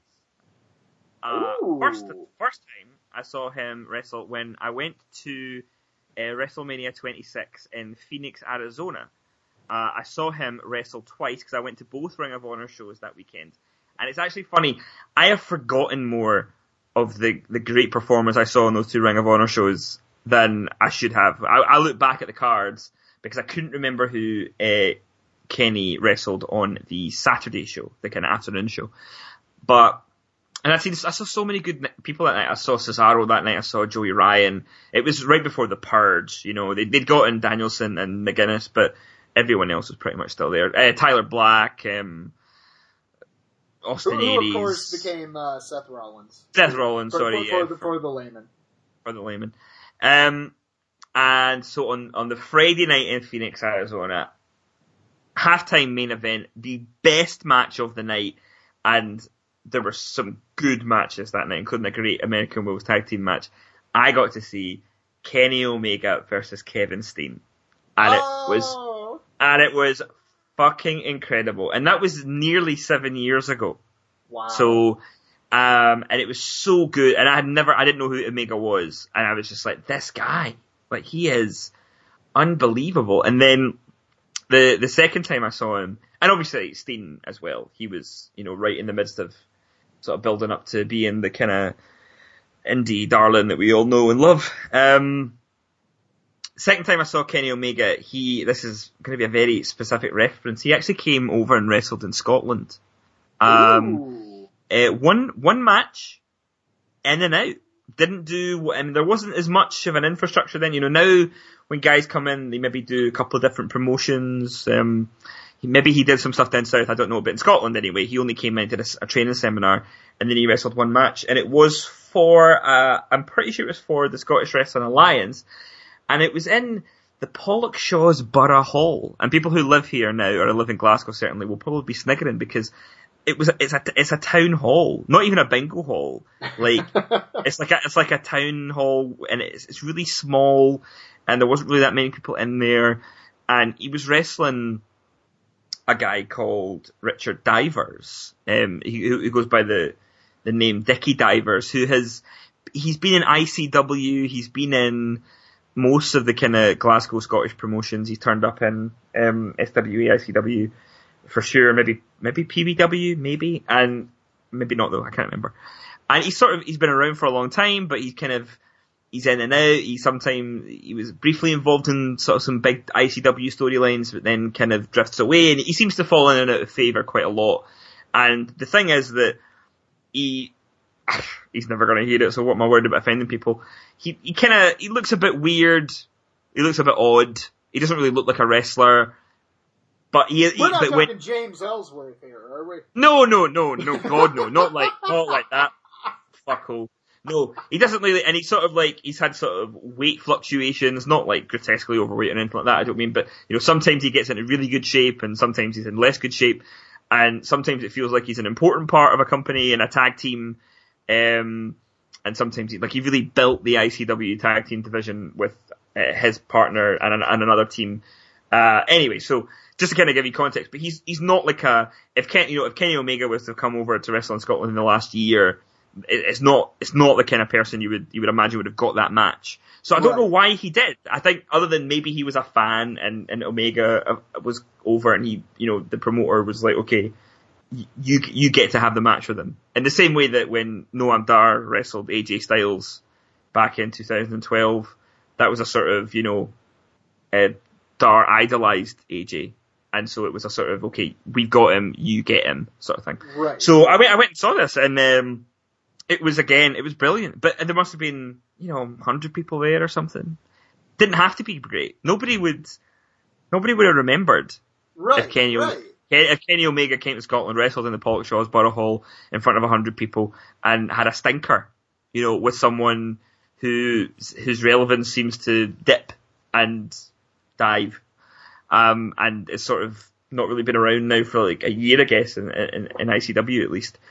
First time I saw him wrestle when I went to WrestleMania 26 in Phoenix, Arizona. I saw him wrestle twice because I went to both Ring of Honor shows that weekend. And it's actually funny, I have forgotten more of the great performers I saw in those 2 Ring of Honor shows than I should have. I look back at the cards because I couldn't remember who Kenny wrestled on the Saturday show, the kind of afternoon show. And I saw so many good people that night. I saw Cesaro that night. I saw Joey Ryan. It was right before the Purge. You know, they'd gotten Danielson and McGuinness, but everyone else was pretty much still there. Tyler Black, Austin Aries. Who, of course, became Seth Rollins. Seth Rollins, for the layman. For the layman. And so on the Friday night in Phoenix, Arizona, halftime main event, the best match of the night, and there were some good matches that night, including a great American Women's Tag Team match. I got to see Kenny Omega versus Kevin Steen. And it was fucking incredible. And that was nearly 7 years ago. Wow. So, and it was so good. And I didn't know who Omega was. And I was just like, this guy, like, he is unbelievable. And then the second time I saw him, and obviously Steen as well, he was, you know, right in the midst of sort of building up to being the kind of indie darling that we all know and love. Second time I saw Kenny Omega, this is going to be a very specific reference. He actually came over and wrestled in Scotland. One match, in and out. There wasn't as much of an infrastructure then. You know, now when guys come in, they maybe do a couple of different promotions. Maybe he did some stuff down south, I don't know, but in Scotland anyway, he only came in, did a training seminar, and then he wrestled one match, and it was I'm pretty sure it was for the Scottish Wrestling Alliance, and it was in the Pollokshaws Borough Hall, and people who live here now, or live in Glasgow certainly, will probably be sniggering, because it's a town hall, not even a bingo hall, like, it's like a town hall, and it's really small, and there wasn't really that many people in there, and he was wrestling a guy called Richard Divers, who goes by the name Dickie Divers, he's been in ICW, he's been in most of the kind of Glasgow Scottish promotions, he's turned up in SWA, ICW, for sure, maybe PBW, maybe, and maybe not though, I can't remember. And he's been around for a long time, but he's in and out. He was briefly involved in sort of some big ICW storylines, but then kind of drifts away, and he seems to fall in and out of favour quite a lot. And the thing is that he's never going to hear it, so what am I worried about offending people? He looks a bit weird. He looks a bit odd. He doesn't really look like a wrestler. But we're not talking James Ellsworth here, are we? No, God, no, not like that. Fucko. No, he doesn't really, and he's had sort of weight fluctuations, not like grotesquely overweight or anything like that, I don't mean, but, you know, sometimes he gets into really good shape, and sometimes he's in less good shape, and sometimes it feels like he's an important part of a company and a tag team, and sometimes he really built the ICW tag team division with his partner and another team. Anyway, so, just to kind of give you context, but he's not like if Kenny Omega was to come over to wrestle in Scotland in the last year, it's not the kind of person you would imagine would have got that match. So I don't know why he did. I think other than maybe he was a fan and Omega was over, and the promoter was like, okay, you get to have the match with him. In the same way that when Noam Dar wrestled AJ Styles back in 2012, that was a sort of, star idolized AJ. And so it was a sort of, okay, we've got him, you get him, sort of thing. Right. So I went and saw this, and it was brilliant. But there must have been, 100 people there or something. Didn't have to be great. Nobody would have remembered if Kenny Omega came to Scotland, wrestled in the Pollock Shaw's Borough Hall in front of 100 people, and had a stinker, with someone whose relevance seems to dip and dive. And it's sort of not really been around now for like a year, I guess, in ICW at least.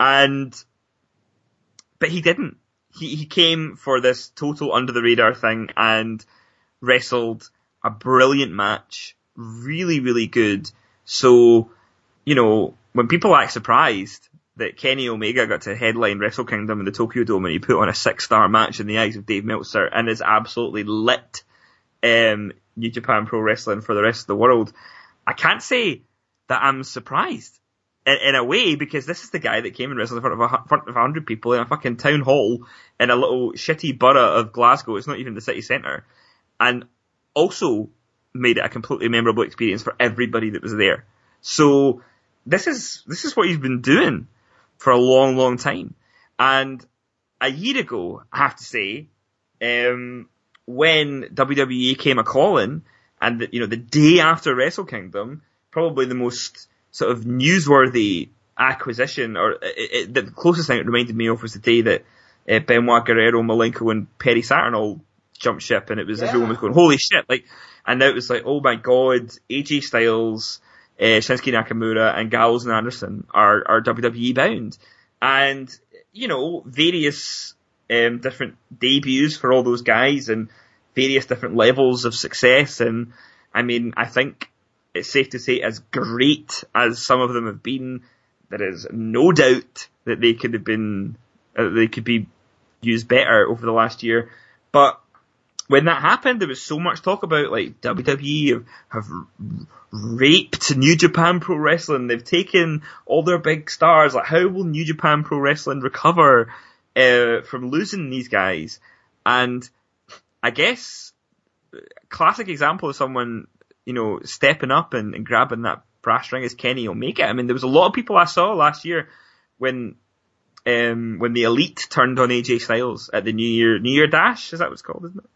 But he didn't. He came for this total under the radar thing and wrestled a brilliant match. Really, really good. So, when people act surprised that Kenny Omega got to headline Wrestle Kingdom in the Tokyo Dome and he put on a 6-star match in the eyes of Dave Meltzer and is absolutely lit, New Japan Pro Wrestling for the rest of the world, I can't say that I'm surprised in a way, because this is the guy that came and wrestled in front of 100 people in a fucking town hall in a little shitty borough of Glasgow. It's not even the city centre, and also made it a completely memorable experience for everybody that was there. So this is what he's been doing for a long, long time. And a year ago, I have to say, when WWE came a-calling, and the day after Wrestle Kingdom, probably the most sort of newsworthy acquisition, or the closest thing it reminded me of was the day that Benoit Guerrero, Malenko, and Perry Saturn all jumped ship, and it was everyone was going, holy shit, and now it was like, oh my god, AJ Styles, Shinsuke Nakamura, and Gallows and Anderson are WWE bound, and various different debuts for all those guys, and various different levels of success. And I mean, I think it's safe to say, as great as some of them have been, there is no doubt that they could be used better over the last year. But when that happened, there was so much talk about, like, WWE have raped New Japan Pro Wrestling. They've taken all their big stars. Like, how will New Japan Pro Wrestling recover from losing these guys? And I guess classic example of someone, stepping up and grabbing that brass ring is Kenny Omega. I mean, there was a lot of people I saw last year when the Elite turned on AJ Styles at the New Year Dash. Is that what it's called, isn't it?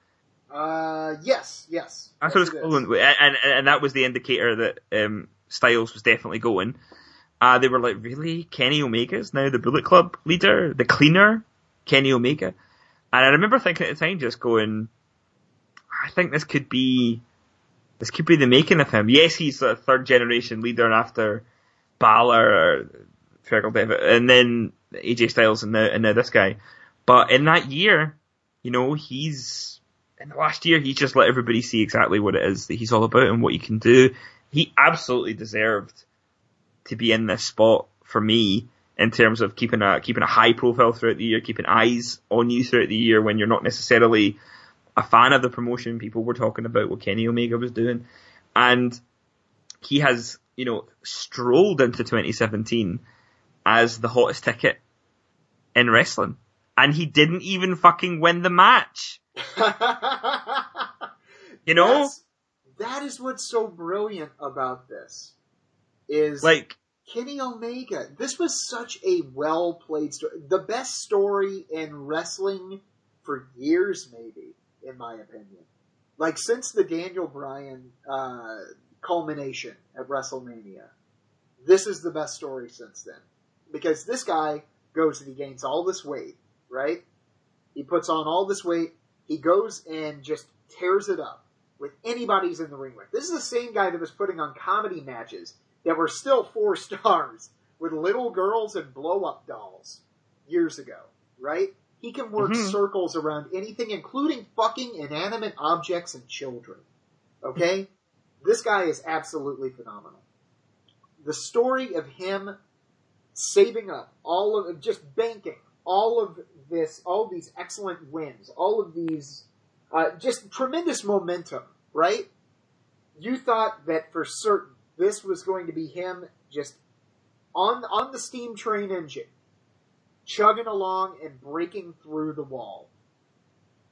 Yes. That's what it's called. And that was the indicator that Styles was definitely going. They were like, really? Kenny Omega's now the Bullet Club leader? The cleaner? Kenny Omega? And I remember thinking at the time, just going, I think this could be the making of him. Yes, he's a third generation leader after Balor or Fergal Devitt, and then AJ Styles, and now this guy. But in that year, in the last year, he just let everybody see exactly what it is that he's all about and what he can do. He absolutely deserved to be in this spot for me, in terms of keeping a high profile throughout the year, keeping eyes on you throughout the year when you're not necessarily a fan of the promotion. People were talking about what Kenny Omega was doing, and he has, strolled into 2017 as the hottest ticket in wrestling, and he didn't even fucking win the match. That is what's so brilliant about this, is like, Kenny Omega. This was such a well-played story. The best story in wrestling for years, maybe, in my opinion. Like, since the Daniel Bryan culmination at WrestleMania, this is the best story since then. Because this guy goes and he gains all this weight, right? He puts on all this weight. He goes and just tears it up with anybody's in the ring with. This is the same guy that was putting on comedy matches that were still 4 stars with little girls and blow-up dolls years ago, right? He can work circles around anything, including fucking inanimate objects and children. Okay? This guy is absolutely phenomenal. The story of him saving up just banking all of these excellent wins, all of these, just tremendous momentum, right? You thought that for certain this was going to be him just on the steam train engine, chugging along and breaking through the wall.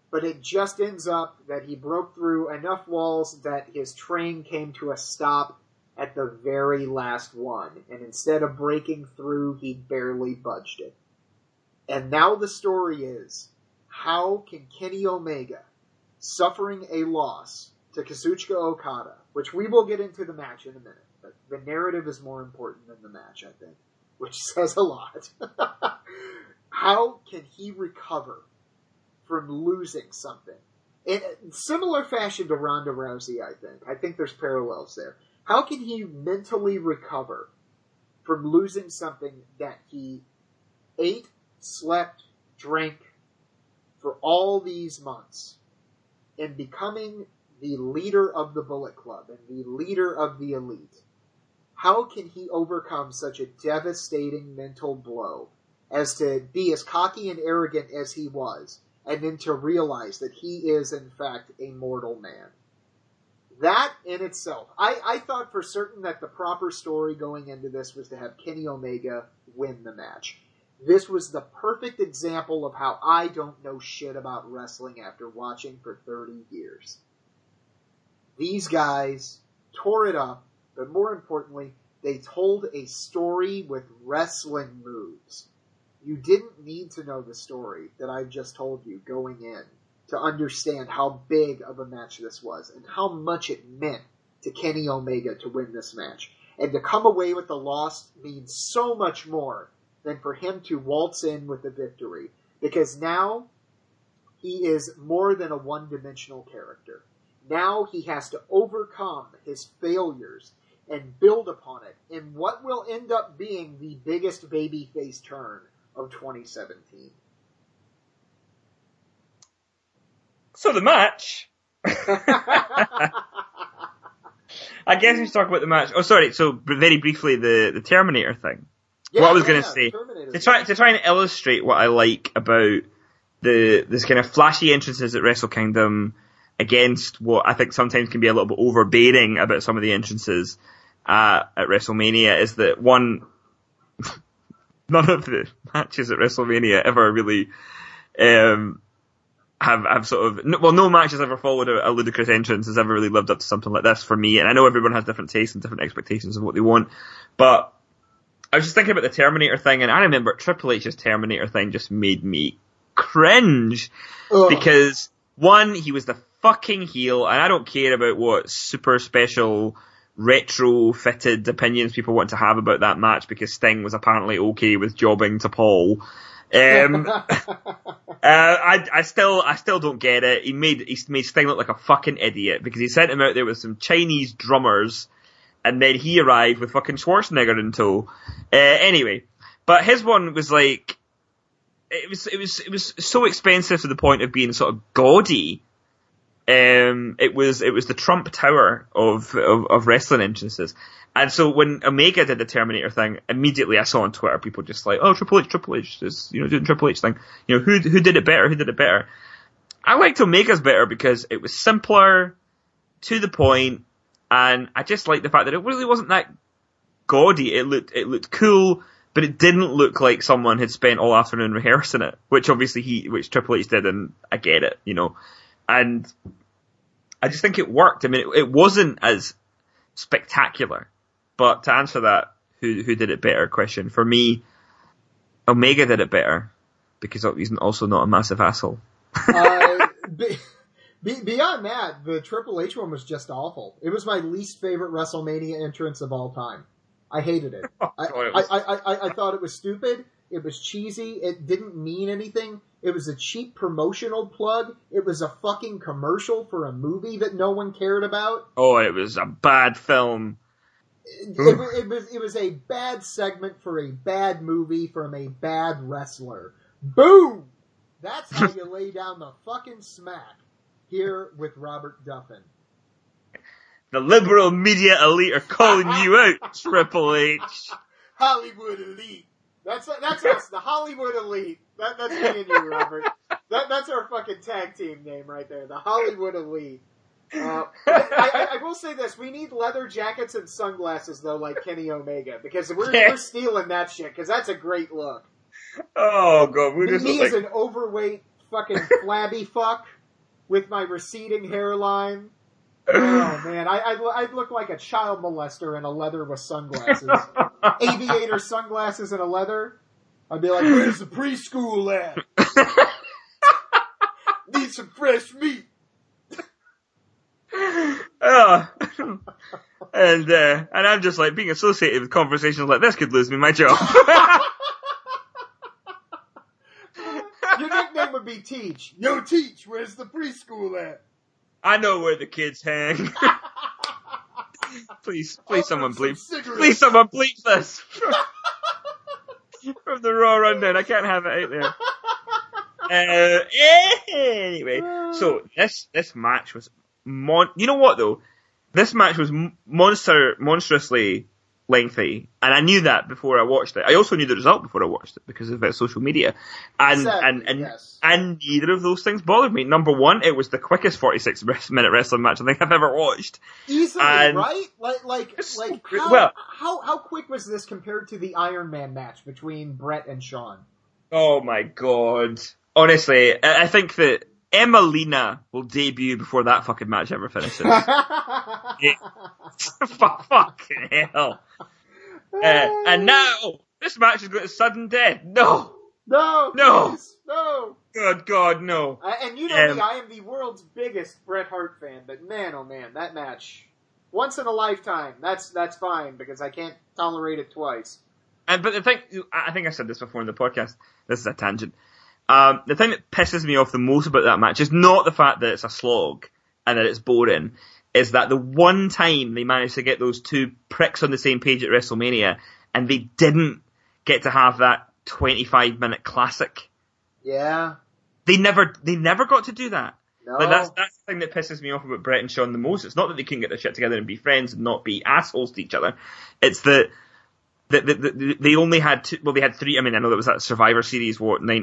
but it just ends up that he broke through enough walls that his train came to a stop at the very last one. And instead of breaking through, he barely budged it. And now the story is, how can Kenny Omega, suffering a loss to Kazuchika Okada, which we will get into the match in a minute, but the narrative is more important than the match, I think, which says a lot. How can he recover from losing something? In similar fashion to Ronda Rousey, I think. I think there's parallels there. How can he mentally recover from losing something that he ate, slept, drank for all these months and becoming the leader of the Bullet Club and the leader of the Elite? How can he overcome such a devastating mental blow as to be as cocky and arrogant as he was, and then to realize that he is, in fact, a mortal man? That in itself, I thought for certain that the proper story going into this was to have Kenny Omega win the match. This was the perfect example of how I don't know shit about wrestling after watching for 30 years. These guys tore it up, but more importantly, they told a story with wrestling moves. You didn't need to know the story that I've just told you going in to understand how big of a match this was and how much it meant to Kenny Omega to win this match. And to come away with the loss means so much more than for him to waltz in with the victory. Because now he is more than a one-dimensional character. Now he has to overcome his failures and build upon it in what will end up being the biggest babyface turn of 2017. So the match. I guess we should talk about the match. Oh, sorry. So very briefly, the Terminator thing. Yeah, what I was going to say to try and illustrate what I like about this kind of flashy entrances at Wrestle Kingdom against what I think sometimes can be a little bit overbearing about some of the entrances at WrestleMania is that one, none of the matches at WrestleMania ever really have sort of, well, no match has ever followed a ludicrous entrance has ever really lived up to something like this for me. And I know everyone has different tastes and different expectations of what they want, but I was just thinking about the Terminator thing, and I remember Triple H's Terminator thing just made me cringe. Because one, he was the fucking heel, and I don't care about what super special retro-fitted opinions people want to have about that match because Sting was apparently okay with jobbing to Paul. I still don't get it. He made Sting look like a fucking idiot because he sent him out there with some Chinese drummers, and then he arrived with fucking Schwarzenegger in tow. Anyway, but his one was like, it was so expensive to the point of being sort of gaudy. It was the Trump Tower of wrestling entrances. And so when Omega did the Terminator thing, immediately I saw on Twitter people just like, oh, Triple H is, doing Triple H thing. Who did it better? I liked Omega's better because it was simpler, to the point, and I just liked the fact that it really wasn't that gaudy. It looked cool, but it didn't look like someone had spent all afternoon rehearsing it, which which Triple H did, and I get it, And I just think it worked. I mean, it wasn't as spectacular. But to answer that, who did it better question, for me, Omega did it better because he's also not a massive asshole. Beyond that, the Triple H one was just awful. It was my least favorite WrestleMania entrance of all time. I hated it. I thought it was stupid. It was cheesy. It didn't mean anything. It was a cheap promotional plug. It was a fucking commercial for a movie that no one cared about. Oh, it was a bad film. It was a bad segment for a bad movie from a bad wrestler. Boom! That's how you lay down the fucking smack here with Robert Duffin. The liberal media elite are calling you out, Triple H. Hollywood elite. That's us, the Hollywood elite. That's me and you, Robert. That's our fucking tag team name right there, the Hollywood elite. I will say this: we need leather jackets and sunglasses, though, like Kenny Omega, because we're stealing that shit. Because that's a great look. Oh god, me as an overweight fucking flabby fuck with my receding hairline. Oh man, I'd look like a child molester in a leather with sunglasses. Aviator sunglasses and a leather. I'd be like, where's the preschool at? Need some fresh meat. And I'm just like, being associated with conversations like this could lose me my job. Your nickname would be Teach. Yo, Teach, where's the preschool at? I know where the kids hang. Please someone bleep. Cigarettes. Please someone bleep this. From the Raw Rundown. I can't have it out there. Anyway, so this match was you know what though? This match was monstrously lengthy, and I knew that before I watched it. I also knew the result before I watched it because of social media, and yes. and neither of those things bothered me. Number one, it was the quickest 46-minute wrestling match I think I've ever watched. Easily, and right? Like how quick was this compared to the Iron Man match between Brett and Shawn? Oh my god! Honestly, I think that Emma Lina will debut before that fucking match ever finishes. Fucking hell. And now, this match has got a sudden death. No! Please, no! Good God, no. And you know me, I am the world's biggest Bret Hart fan, but man, oh man, that match, once in a lifetime, that's fine, because I can't tolerate it twice. But the thing, I think I said this before in the podcast, this is a tangent. The thing that pisses me off the most about that match is not the fact that it's a slog and that it's boring, is that the one time they managed to get those two pricks on the same page at WrestleMania and they didn't get to have that 25-minute classic. Yeah. They never got to do that. No. Like that's the thing that pisses me off about Bret and Shawn the most. It's not that they couldn't get their shit together and be friends and not be assholes to each other. It's that they only had they had three. I mean, I know that was that Survivor Series,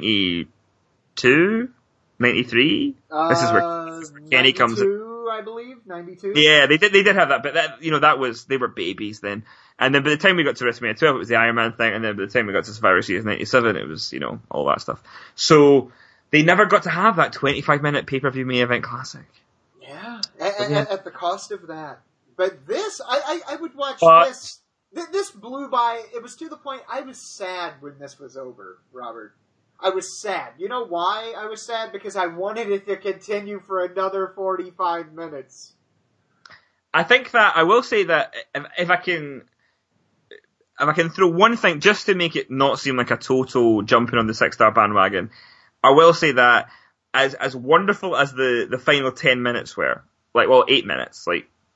92? 93? This is where Kenny comes in. I believe, 92. Yeah, they did have that, but they were babies then. And then by the time we got to WrestleMania 12, it was the Iron Man thing, and then by the time we got to Survivor Series 97, it was, all that stuff. So, they never got to have that 25-minute pay-per-view main event classic. Yeah, at the cost of that. But this, I would watch this. This blew by. It was to the point I was sad when this was over, Robert. I was sad. You know why I was sad? Because I wanted it to continue for another 45 minutes. I think that I will say that if I can throw one thing just to make it not seem like a total jumping on the 6-star bandwagon, I will say that as wonderful as the final 10 minutes were, 8 minutes,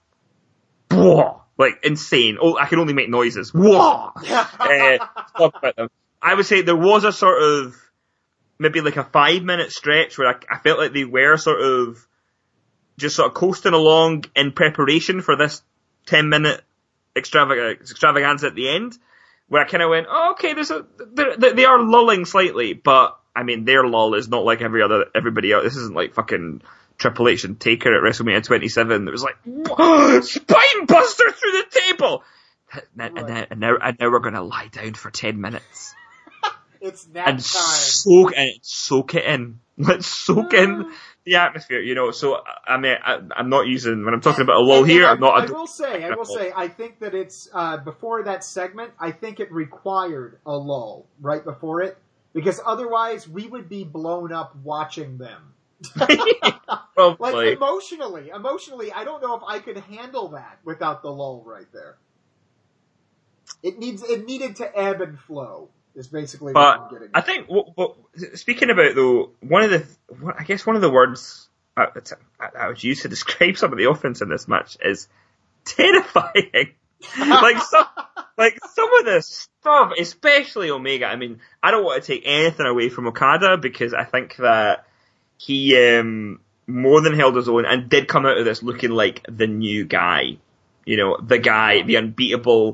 insane. Oh, I can only make noises. Whoa! Talk about them. I would say there was a sort of maybe a 5-minute stretch where I felt like they were sort of coasting along in preparation for this 10-minute extravaganza at the end, where I kind of went, oh, okay, they are lulling slightly, but I mean their lull is not like everybody else. This isn't like fucking Triple H and Taker at WrestleMania 27. It was like, spine buster through the table, and now we're gonna lie down for 10 minutes. It's nap and time. Soak it in. Let's soak in the atmosphere, So, I mean, I'm not using, when I'm talking about a lull here, I will say, I think that it's, before that segment, I think it required a lull right before it, because otherwise we would be blown up watching them. Emotionally, I don't know if I could handle that without the lull right there. It needed to ebb and flow. Is basically what I'm getting at. I think, speaking about though, one of the words I would use to describe some of the offense in this match is terrifying. some of this stuff, especially Omega. I mean, I don't want to take anything away from Okada because I think that he more than held his own and did come out of this looking like the new guy. The guy, the unbeatable.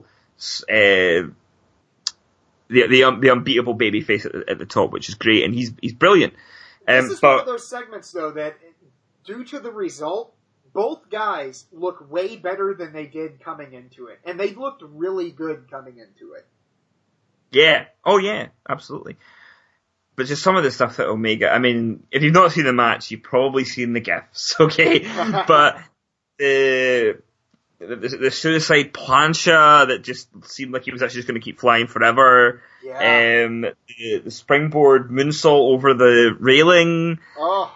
The unbeatable babyface at the top, which is great, and he's brilliant. This is one of those segments, though, that due to the result, both guys look way better than they did coming into it, and they looked really good coming into it. Yeah. Oh, yeah. Absolutely. but just some of the stuff that Omega, I mean, if you've not seen the match, you've probably seen the GIFs, okay? But the suicide plancha that just seemed like he was actually just going to keep flying forever. Yeah. The springboard moonsault over the railing. Oh.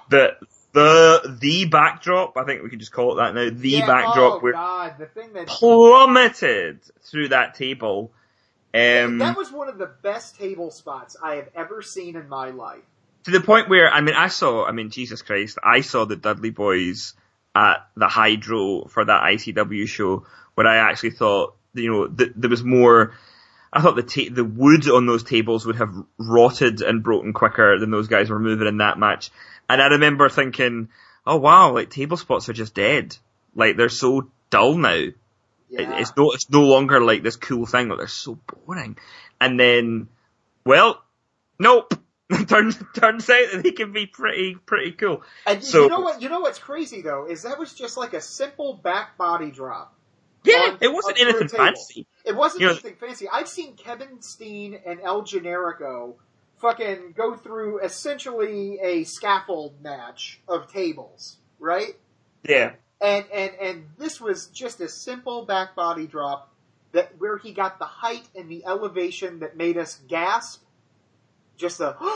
The backdrop, I think we could just call it that now, backdrop where God, the thing that plummeted through that table. That was one of the best table spots I have ever seen in my life. To the point where, Jesus Christ, I saw the Dudley Boys at the Hydro for that ICW show, where I actually thought, there was more. I thought the wood on those tables would have rotted and broken quicker than those guys were moving in that match. And I remember thinking, oh wow, like table spots are just dead. Like they're so dull now. Yeah. It's no longer like this cool thing. Like they're so boring. And then, well, nope. turns out that they can be pretty cool. And so, you know what's crazy though is that was just like a simple back body drop. Yeah, it wasn't anything fancy. It wasn't anything fancy. I've seen Kevin Steen and El Generico fucking go through essentially a scaffold match of tables, right? Yeah. And this was just a simple back body drop where he got the height and the elevation that made us gasp. Just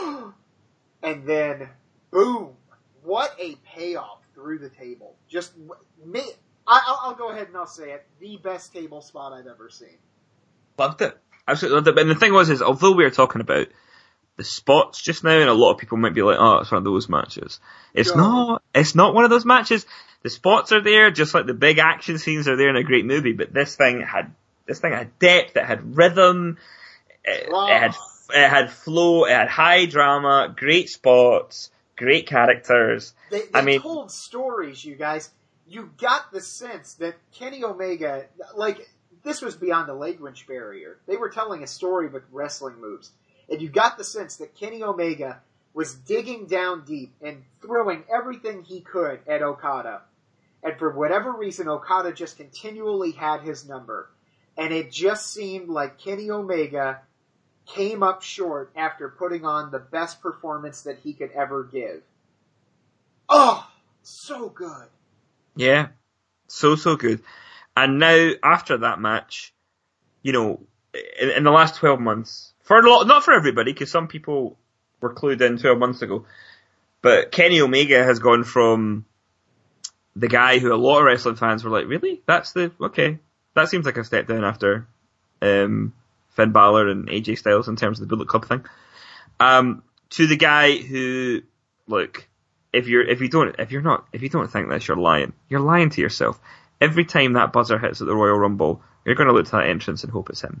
and then boom! What a payoff through the table. Just me. I'll go ahead and I'll say it. The best table spot I've ever seen. Loved it. Absolutely loved it. And the thing was, although we were talking about the spots just now, and a lot of people might be like, oh, it's one of those matches. It's not one of those matches. The spots are there, just like the big action scenes are there in a great movie, but this thing had depth, it had rhythm, it had flow, it had high drama, great spots, great characters. They told stories, you guys. You got the sense that Kenny Omega, like, this was beyond the language barrier. They were telling a story with wrestling moves. And you got the sense that Kenny Omega was digging down deep and throwing everything he could at Okada. And for whatever reason, Okada just continually had his number. And it just seemed like Kenny Omega came up short after putting on the best performance that he could ever give. Oh, so good. Yeah, so good. And now, after that match, in the last 12 months, not for everybody, because some people were clued in 12 months ago, but Kenny Omega has gone from the guy who a lot of wrestling fans were like, really? Okay, that seems like a step down after Finn Balor and AJ Styles in terms of the Bullet Club thing, to the guy who, look, if you don't think this, you're lying. You're lying to yourself. Every time that buzzer hits at the Royal Rumble, you're going to look to that entrance and hope it's him.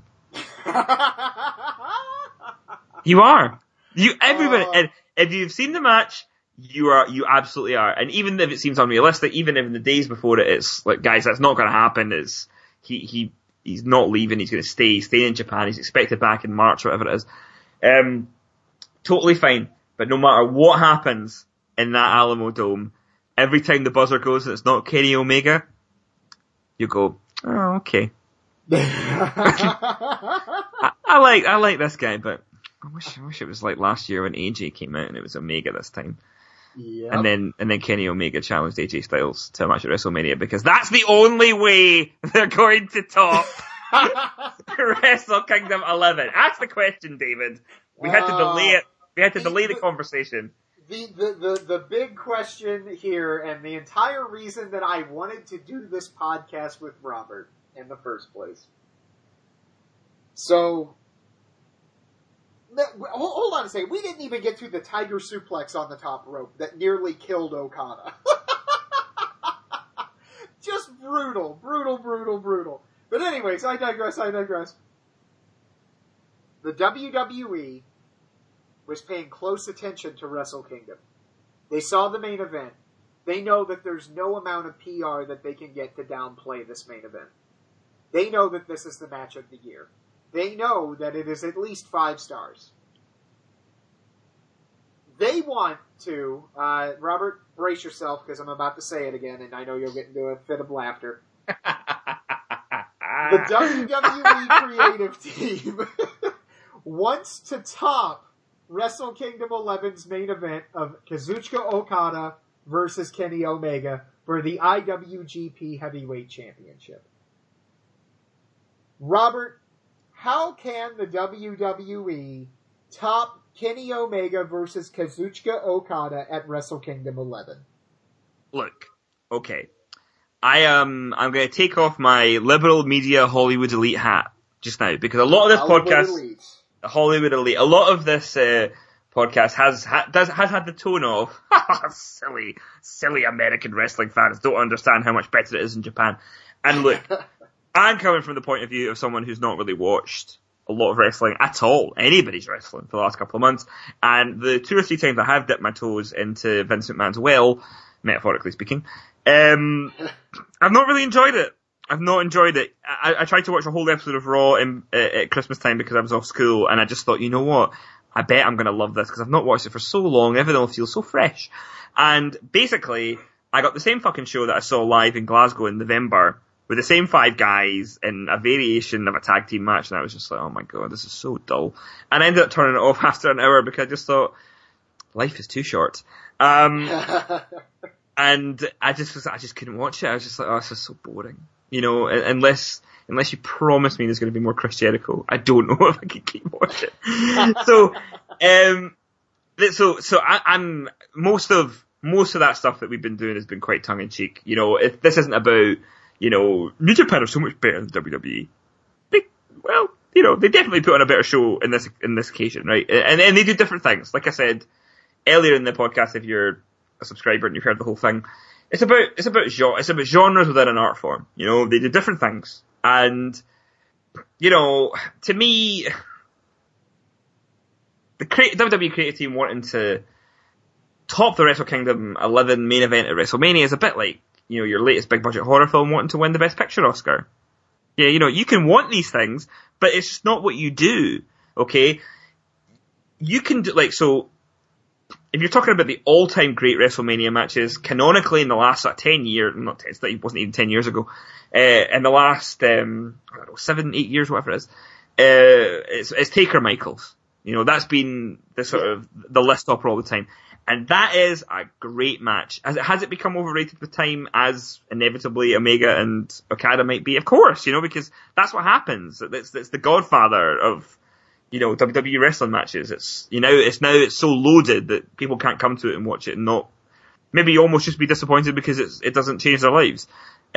You are. Everybody. And if you've seen the match, you absolutely are. And even if it seems unrealistic, even if in the days before it's like, guys, that's not going to happen. He's not leaving. He's going to stay in Japan. He's expected back in March, or whatever it is. Totally fine. But no matter what happens in that Alamo Dome, every time the buzzer goes and it's not Kenny Omega, you go, oh, okay. I like this guy, but I wish it was like last year when AJ came out and it was Omega this time. Yep. And then Kenny Omega challenged AJ Styles to a match at WrestleMania, because that's the only way they're going to top Wrestle Kingdom 11. Ask the question, David. We had to delay it. We had to delay the conversation. The big question here, and the entire reason that I wanted to do this podcast with Robert in the first place. So, hold on a second. We didn't even get to the Tiger Suplex on the top rope that nearly killed Okada. Just brutal. But anyways, I digress. The WWE was paying close attention to Wrestle Kingdom. They saw the main event. They know that there's no amount of PR that they can get to downplay this main event. They know that this is the match of the year. They know that it is at least 5 stars. They want to, Robert, brace yourself, because I'm about to say it again, and I know you'll get into a fit of laughter. The WWE creative team wants to top Wrestle Kingdom 11's main event of Kazuchika Okada versus Kenny Omega for the IWGP Heavyweight Championship. Robert, how can the WWE top Kenny Omega versus Kazuchika Okada at Wrestle Kingdom 11? Look, okay. I'm going to take off my liberal media Hollywood elite hat just now, because a lot of this Hollywood elite, a lot of this podcast has had the tone of silly American wrestling fans don't understand how much better it is in Japan. And look, I'm coming from the point of view of someone who's not really watched a lot of wrestling at all, anybody's wrestling for the last couple of months, and the 2 or 3 times I have dipped my toes into Vince McMahon's well, metaphorically speaking, I've not really enjoyed it. I've not enjoyed it. I tried to watch a whole episode of Raw at Christmas time because I was off school, and I just thought, you know what? I bet I'm going to love this because I've not watched it for so long. Everything will feel so fresh. And basically, I got the same fucking show that I saw live in Glasgow in November with the same 5 guys in a variation of a tag team match, and I was just like, oh my god, this is so dull. And I ended up turning it off after an hour because I just thought, life is too short. And I just couldn't watch it. I was just like, oh, this is so boring. You know, unless you promise me there's going to be more Chris Jericho, I don't know if I can keep watching. I'm most of that stuff that we've been doing has been quite tongue in cheek. You know, if this isn't about, you know, New Japan are so much better than WWE. Well, you know, they definitely put on a better show in this occasion, right? And they do different things. Like I said earlier in the podcast, if you're a subscriber and you've heard the whole thing, it's about genres within an art form. You know, they do different things, and you know, to me, the WWE creative team wanting to top the Wrestle Kingdom 11 main event at WrestleMania is a bit like, you know, your latest big budget horror film wanting to win the Best Picture Oscar. Yeah, you know, you can want these things, but it's just not what you do. Okay, you can do, like, so. If you're talking about the all-time great WrestleMania matches, canonically in the last 10 years, not 10, it wasn't even 10 years ago, in the last, I don't know, 7, 8 years, whatever it is, it's Taker Michaels. You know, that's been the sort of, the list topper all the time. And that is a great match. Has it become overrated with time, as inevitably Omega and Okada might be? Of course, you know, because that's what happens. It's the godfather of, you know, WWE wrestling matches. It's so loaded that people can't come to it and watch it and not, maybe almost just be disappointed because it doesn't change their lives.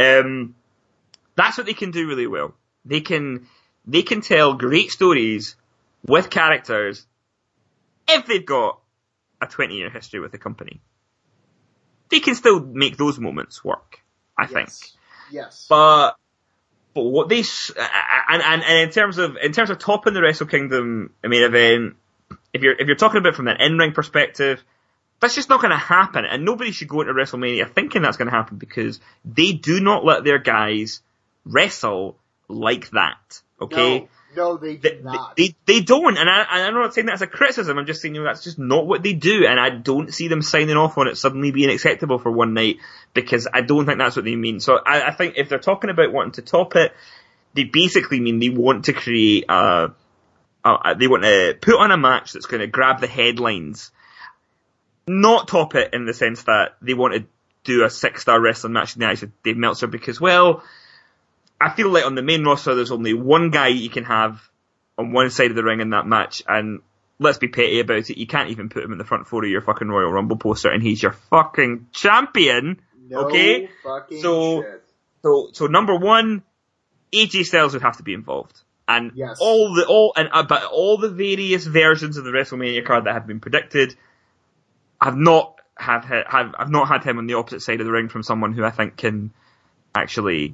That's what they can do really well. They can tell great stories with characters if they've got a 20-year history with the company. They can still make those moments work, I think. Yes. But what they and in terms of topping the Wrestle Kingdom main event, if you're talking about from an in-ring perspective, that's just not going to happen, and nobody should go into WrestleMania thinking that's going to happen, because they do not let their guys wrestle like that. Okay. No, they do not. They don't, and I'm not saying that as a criticism. I'm just saying, you know, that's just not what they do, and I don't see them signing off on it suddenly being acceptable for one night, because I don't think that's what they mean. So I think if they're talking about wanting to top it, they basically mean they want to create they want to put on a match that's going to grab the headlines, not top it in the sense that they want to do a 6-star wrestling match in the eyes of Dave Meltzer, because, well, I feel like on the main roster there's only one guy you can have on one side of the ring in that match, and let's be petty about it, you can't even put him in the front 4 of your fucking Royal Rumble poster, and he's your fucking champion. No okay? Fucking shit. So number one, AJ Styles would have to be involved. And yes. all the various versions of the WrestleMania card that have been predicted, I've not had him on the opposite side of the ring from someone who I think can actually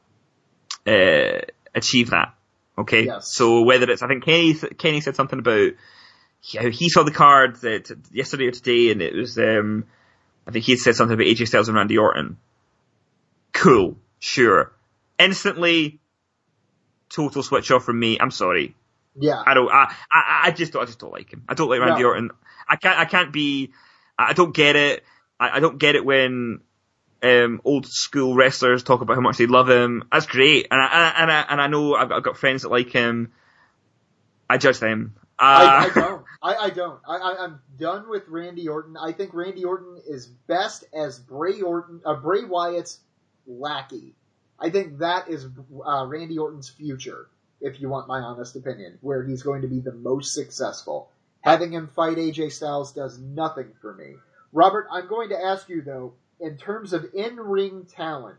achieve that. Okay. Yes. So whether it's, I think Kenny said something about how he saw the card yesterday or today, and it was I think he had said something about AJ Styles and Randy Orton. Cool, sure. Instantly, total switch off from me. I'm sorry. Yeah. I just don't like him. I don't like Randy Orton. I don't get it. I don't get it when old school wrestlers talk about how much they love him. That's great, and I know I've got friends that like him. I judge them. I don't. I don't. I'm done with Randy Orton. I think Randy Orton is best as Bray Wyatt's lackey. I think that is Randy Orton's future, if you want my honest opinion, where he's going to be the most successful. Having him fight AJ Styles does nothing for me. Robert, I'm going to ask you, though, in terms of in-ring talent,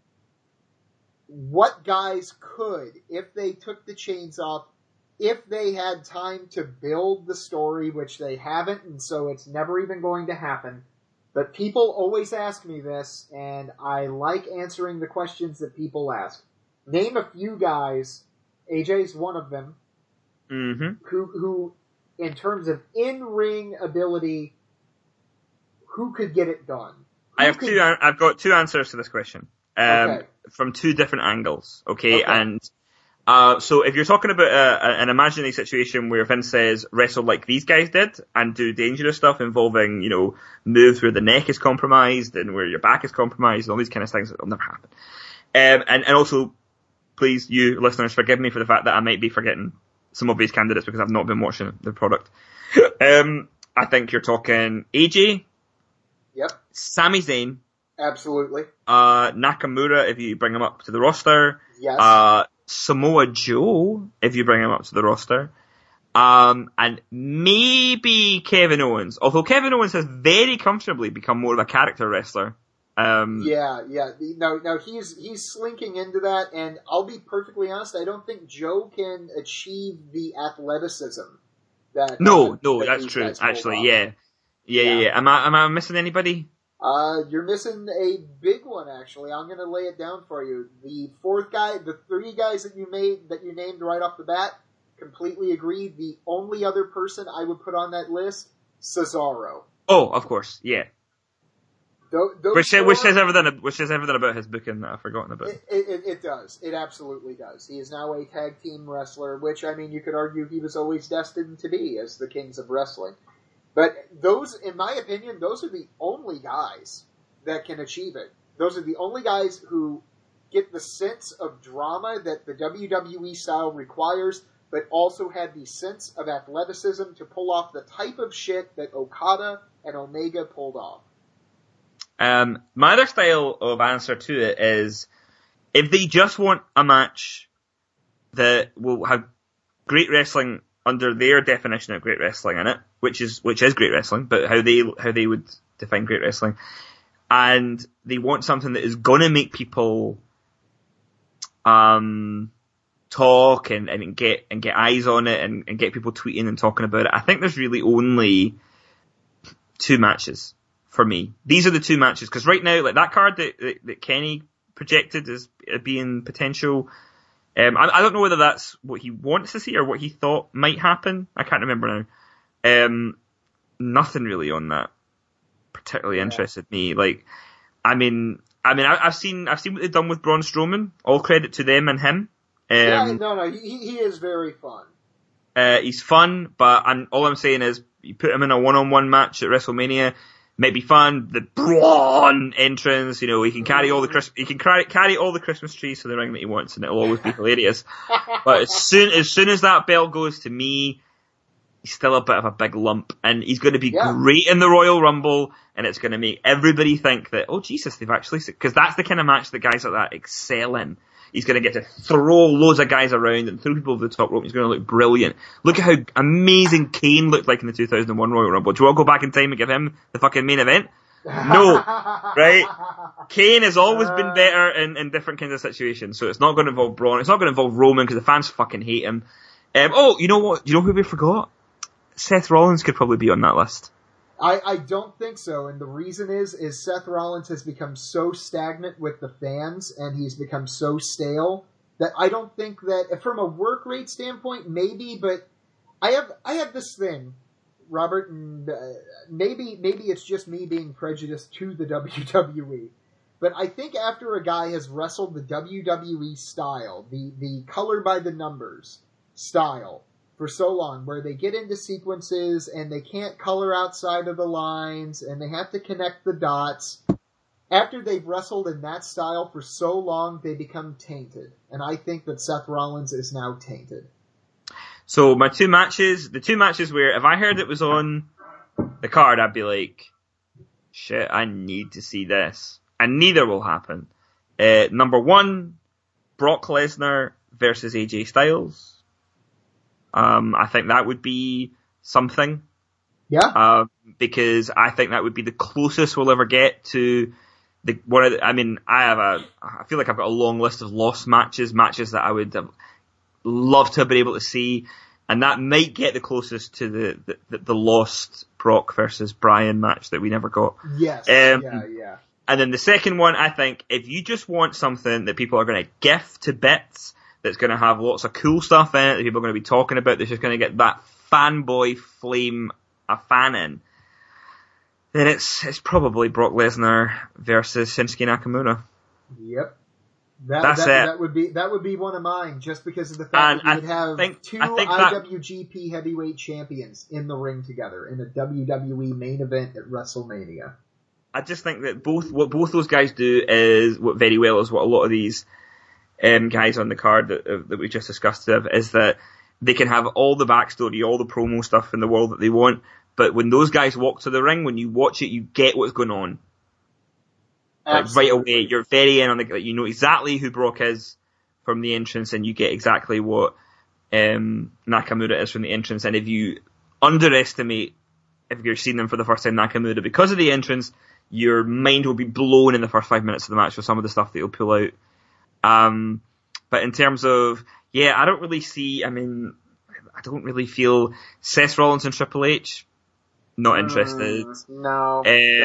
what guys could, if they took the chains off, if they had time to build the story, which they haven't, and so it's never even going to happen. But people always ask me this, and I like answering the questions that people ask. Name a few guys, AJ's one of them, who, in terms of in-ring ability, who could get it done? I've got two answers to this question. From two different angles, okay? And so if you're talking about an imaginary situation where Vince says wrestle like these guys did and do dangerous stuff involving, moves where the neck is compromised and where your back is compromised and all these kind of things, that'll never happen. And also, please, you listeners, forgive me for the fact that I might be forgetting some obvious candidates because I've not been watching the product. I think you're talking AJ. Yep. Sami Zayn. Absolutely. Nakamura, if you bring him up to the roster. Yes. Samoa Joe, if you bring him up to the roster. And maybe Kevin Owens. Although Kevin Owens has very comfortably become more of a character wrestler. Yeah. No, he's slinking into that, and I'll be perfectly honest, I don't think Joe can achieve the athleticism that... No, that's true, actually, yeah. Am I missing anybody? You're missing a big one, actually. I'm going to lay it down for you. The three guys that you named right off the bat, completely agree. The only other person I would put on that list, Cesaro. Oh, of course, yeah. Which says everything about his booking that I've forgotten about. It does. It absolutely does. He is now a tag team wrestler, which, you could argue he was always destined to be as the kings of wrestling. But those, in my opinion, those are the only guys that can achieve it. Those are the only guys who get the sense of drama that the WWE style requires, but also have the sense of athleticism to pull off the type of shit that Okada and Omega pulled off. My other style of answer to it is, if they just want a match that will have great wrestling under their definition of great wrestling in it, which is great wrestling, but how they would define great wrestling, and they want something that is gonna make people talk and get eyes on it and get people tweeting and talking about it. I think there's really only two matches for me. These are the two matches, because right now, like that card that Kenny projected as being potential. I don't know whether that's what he wants to see or what he thought might happen. I can't remember now. Nothing really on that particularly interested me. Like, I've seen what they've done with Braun Strowman. All credit to them and him. He is very fun. He's fun, but all I'm saying is, you put him in a one-on-one match at WrestleMania, might be fun. The Braun entrance, he can carry all the Christmas trees to the ring that he wants, and it'll always be hilarious. But as soon as that bell goes to me, he's still a bit of a big lump, and he's going to be great in the Royal Rumble, and it's going to make everybody think that, oh Jesus, they've actually, because that's the kind of match that guys like that excel in. He's going to get to throw loads of guys around and throw people over the top rope. He's going to look brilliant. Look at how amazing Kane looked like in the 2001 Royal Rumble. Do you want to go back in time and give him the fucking main event? No. Right? Kane has always been better in different kinds of situations. So it's not going to involve Braun. It's not going to involve Roman because the fans fucking hate him. You know what? Do you know who we forgot? Seth Rollins could probably be on that list. I don't think so, and the reason is Seth Rollins has become so stagnant with the fans, and he's become so stale, that I don't think that, from a work rate standpoint, maybe, but I have this thing, Robert, and maybe it's just me being prejudiced to the WWE, but I think after a guy has wrestled the WWE style, the color by the numbers style, for so long, where they get into sequences and they can't color outside of the lines and they have to connect the dots. After they've wrestled in that style for so long, they become tainted. And I think that Seth Rollins is now tainted. So my the two matches where if I heard it was on the card, I'd be like, shit, I need to see this. And neither will happen. Number 1, Brock Lesnar versus AJ Styles. I think that would be something. Yeah. Because I think that would be the closest we'll ever get to I feel like I've got a long list of lost matches that I would have loved to have been able to see, and that might get the closest to the lost Brock versus Bryan match that we never got. Yes. Yeah. And then the second one, I think, if you just want something that people are going to gift to bits, that's going to have lots of cool stuff in it, that people are going to be talking about, that's just going to get that fanboy flame a fan in, then it's probably Brock Lesnar versus Shinsuke Nakamura. Yep. That's it. That would be one of mine, just because of the fact that you would have two IWGP Heavyweight Champions in the ring together in a WWE main event at WrestleMania. I just think that what both those guys do is what very well is what a lot of these guys on the card that we just discussed have, is that they can have all the backstory, all the promo stuff in the world that they want, but when those guys walk to the ring, when you watch it, you get what's going on. Like, right away, you're very in on you know exactly who Brock is from the entrance, and you get exactly what Nakamura is from the entrance. And if you underestimate, if you're seeing them for the first time, Nakamura, because of the entrance, your mind will be blown in the first 5 minutes of the match with some of the stuff that he'll pull out. But in terms of, I don't really see, I don't really feel Seth Rollins and Triple H. Not interested. No.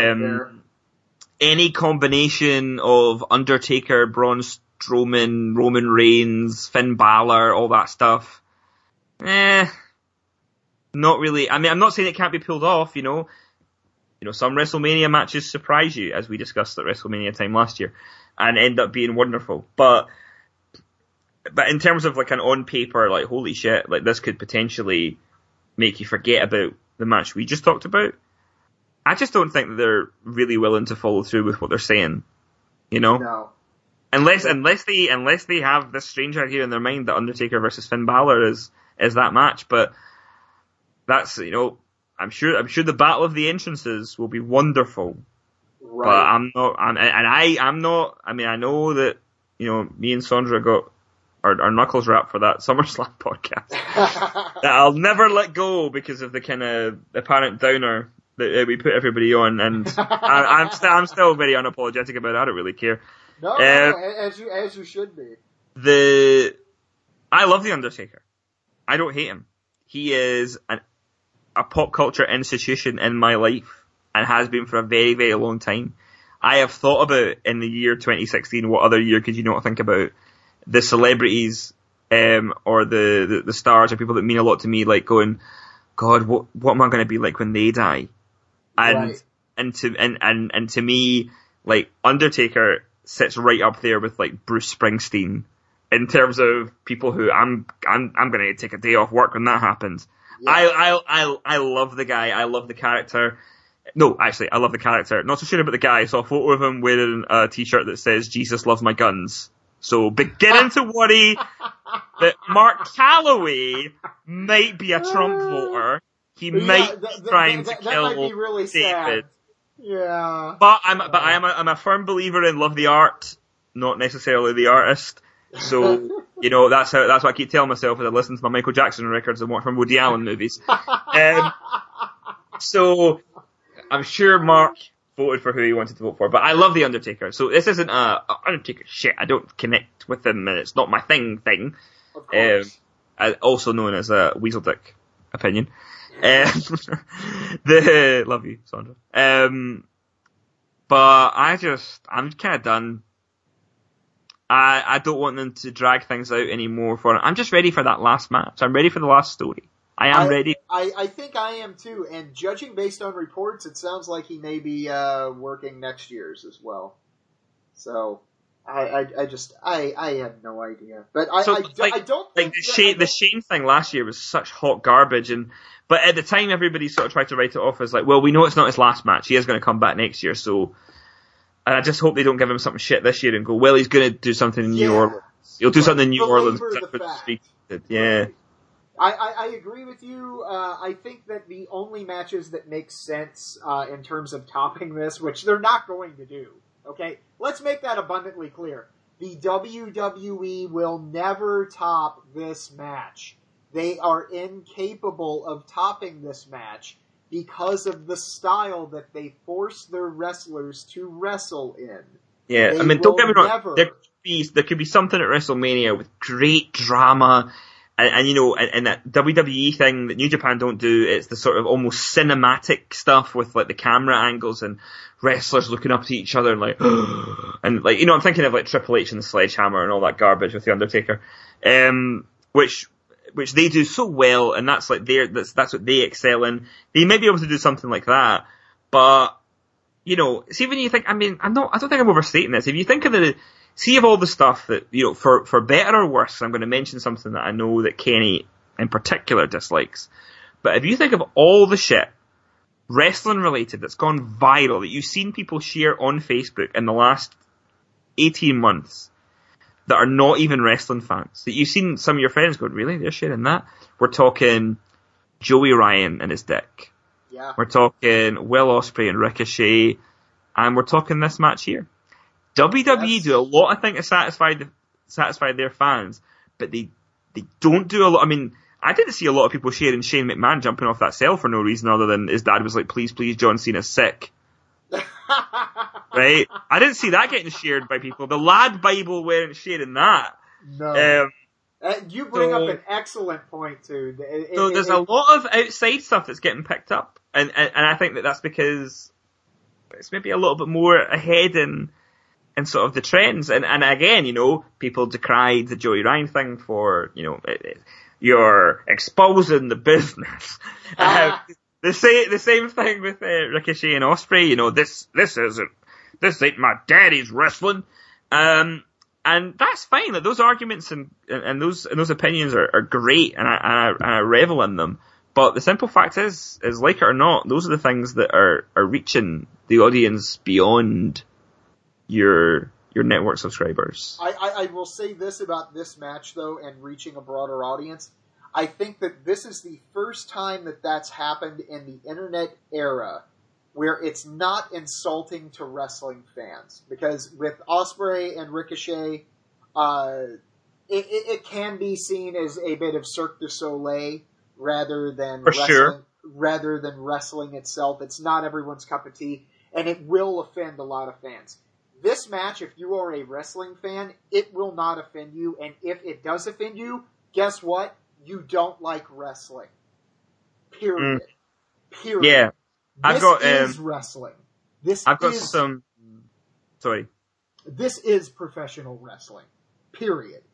Any combination of Undertaker, Braun Strowman, Roman Reigns, Finn Balor, all that stuff. Not really. I'm not saying it can't be pulled off, you know. Some WrestleMania matches surprise you, as we discussed at WrestleMania time last year, and end up being wonderful. But in terms of like an on paper, like holy shit, like this could potentially make you forget about the match we just talked about. I just don't think that they're really willing to follow through with what they're saying. No. Unless they have this strange idea in their mind that Undertaker versus Finn Balor is that match, but that's I'm sure the battle of the entrances will be wonderful. Right. But I know that me and Sandra got our knuckles wrapped for that SummerSlam podcast that I'll never let go because of the kind of apparent downer that we put everybody on, and I'm still very unapologetic about it. I don't really care. No, as you should be. I love The Undertaker. I don't hate him. He is a pop culture institution in my life and has been for a very, very long time. I have thought about, in the year 2016, what other year could you not think about the celebrities or the stars or people that mean a lot to me, like going, God, what am I going to be like when they die? And to me, like, Undertaker sits right up there with like Bruce Springsteen in terms of people who I'm going to take a day off work when that happens. Yeah. I love the guy. I love the character. No, actually, I love the character. Not so sure about the guy. I saw a photo of him wearing a t-shirt that says "Jesus loves my guns." So beginning to worry that Mark Calloway might be a Trump voter. He might be trying to kill might be really David. Sad. Yeah. But I'm a firm believer in love the art, not necessarily the artist. So, that's what I keep telling myself as I listen to my Michael Jackson records and watch my Woody Allen movies. So I'm sure Mark voted for who he wanted to vote for, but I love The Undertaker. So this isn't Undertaker shit. I don't connect with him, and it's not my thing. Of course. Also known as a Weasel Dick opinion. Love you, Sandra. But I'm kind of done. I don't want them to drag things out anymore. I'm just ready for that last match. I'm ready for the last story. I am ready. I think I am too, and judging based on reports, it sounds like he may be working next year's as well. So I have no idea, but I don't think the Shane thing last year was such hot garbage, but at the time everybody sort of tried to write it off as like, well, we know it's not his last match. He is going to come back next year, so. And I just hope they don't give him something shit this year and go, well, he's going to do something in New Orleans. He'll do something in New Orleans. Yeah. I agree with you. I think that the only matches that make sense in terms of topping this, which they're not going to do, okay? Let's make that abundantly clear. The WWE will never top this match. They are incapable of topping this match because of the style that they force their wrestlers to wrestle in. Yeah, They I mean, don't get me will wrong. never- There could be something at WrestleMania with great drama, and you know, and that WWE thing that New Japan don't do. It's the sort of almost cinematic stuff with like the camera angles and wrestlers looking up to each other and like, and like, you know, I'm thinking of like Triple H and the Sledgehammer and all that garbage with the Undertaker, which they do so well, and that's like that's what they excel in. They may be able to do something like that, but you know, see when you think, I mean, I don't think I'm overstating this. If you think of all the stuff that, you know, for better or worse, I'm going to mention something that I know that Kenny in particular dislikes. But if you think of all the shit wrestling related that's gone viral that you've seen people share on Facebook in the last 18 months that are not even wrestling fans, that you've seen some of your friends go, really? They're sharing that? We're talking Joey Ryan and his dick. Yeah. We're talking Will Ospreay and Ricochet, and we're talking this match here. WWE do a lot, I think, to satisfy their fans, but they don't do a lot. I mean, I didn't see a lot of people sharing Shane McMahon jumping off that cell for no reason other than his dad was like, please, John Cena's sick. Right? I didn't see that getting shared by people. The Lad Bible weren't sharing that. No. You bring up an excellent point, too. There's a lot of outside stuff that's getting picked up, and I think that's because it's maybe a little bit more ahead in sort of the trends. And again, you know, people decried the Joey Ryan thing for, you know, you're exposing the business. The same thing with Ricochet and Ospreay. You know, this ain't my daddy's wrestling. And that's fine. Like, those arguments and those opinions are great, and I revel in them. But the simple fact is like it or not, those are the things that are reaching the audience beyond your network subscribers. I will say this about this match, though, and reaching a broader audience. I think that this is the first time that that's happened in the internet era where it's not insulting to wrestling fans. Because with Ospreay and Ricochet, it can be seen as a bit of Cirque du Soleil rather than wrestling itself. It's not everyone's cup of tea, and it will offend a lot of fans. This match, if you are a wrestling fan, it will not offend you, and if it does offend you, guess what? You don't like wrestling. Period. Period. Yeah. This is wrestling. This is professional wrestling. Period.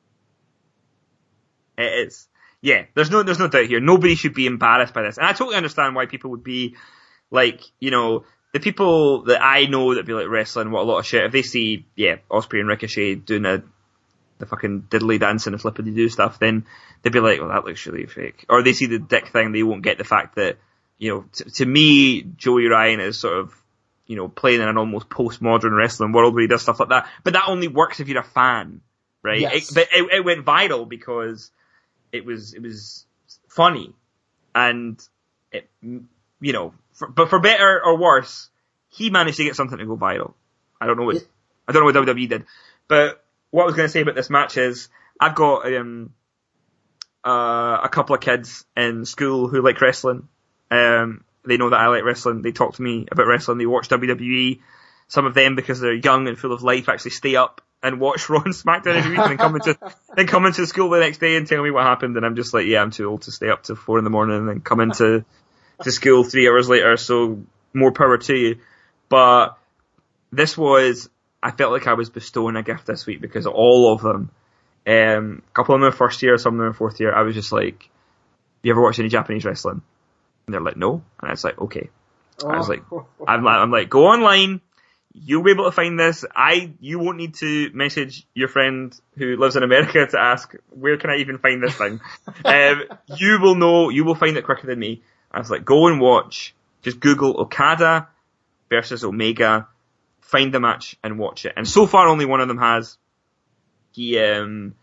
It is. Yeah, there's no doubt here. Nobody should be embarrassed by this. And I totally understand why people would be like, you know, the people that I know that be like wrestling, what a lot of shit, if they see, Ospreay and Ricochet doing the fucking diddly dancing and flippity do stuff, then they'd be like, well, that looks really fake. Or they see the dick thing, they won't get the fact that, you know, to me, Joey Ryan is sort of, you know, playing in an almost postmodern wrestling world where he does stuff like that. But that only works if you're a fan, right? Yes. It went viral because it was funny. And, it, you know, but for better or worse, he managed to get something to go viral. I don't know what WWE did. But what I was going to say about this match is, I've got a couple of kids in school who like wrestling. They know that I like wrestling. They talk to me about wrestling. They watch WWE. Some of them, because they're young and full of life, actually stay up and watch Raw and SmackDown every week and then come into school the next day and tell me what happened. And I'm just like, yeah, I'm too old to stay up till 4 a.m. and then come into to school 3 hours later. So more power to you. But this was, I felt like I was bestowing a gift this week because all of them, a couple of them in first year, some of them in fourth year, I was just like, you ever watched any Japanese wrestling? And they're like, no. And I was like, okay. I was like, I'm like, go online. You'll be able to find this. You won't need to message your friend who lives in America to ask, where can I even find this thing? You will know, you will find it quicker than me. I was like, go and watch. Just Google Okada versus Omega. Find the match and watch it. And so far only one of them has.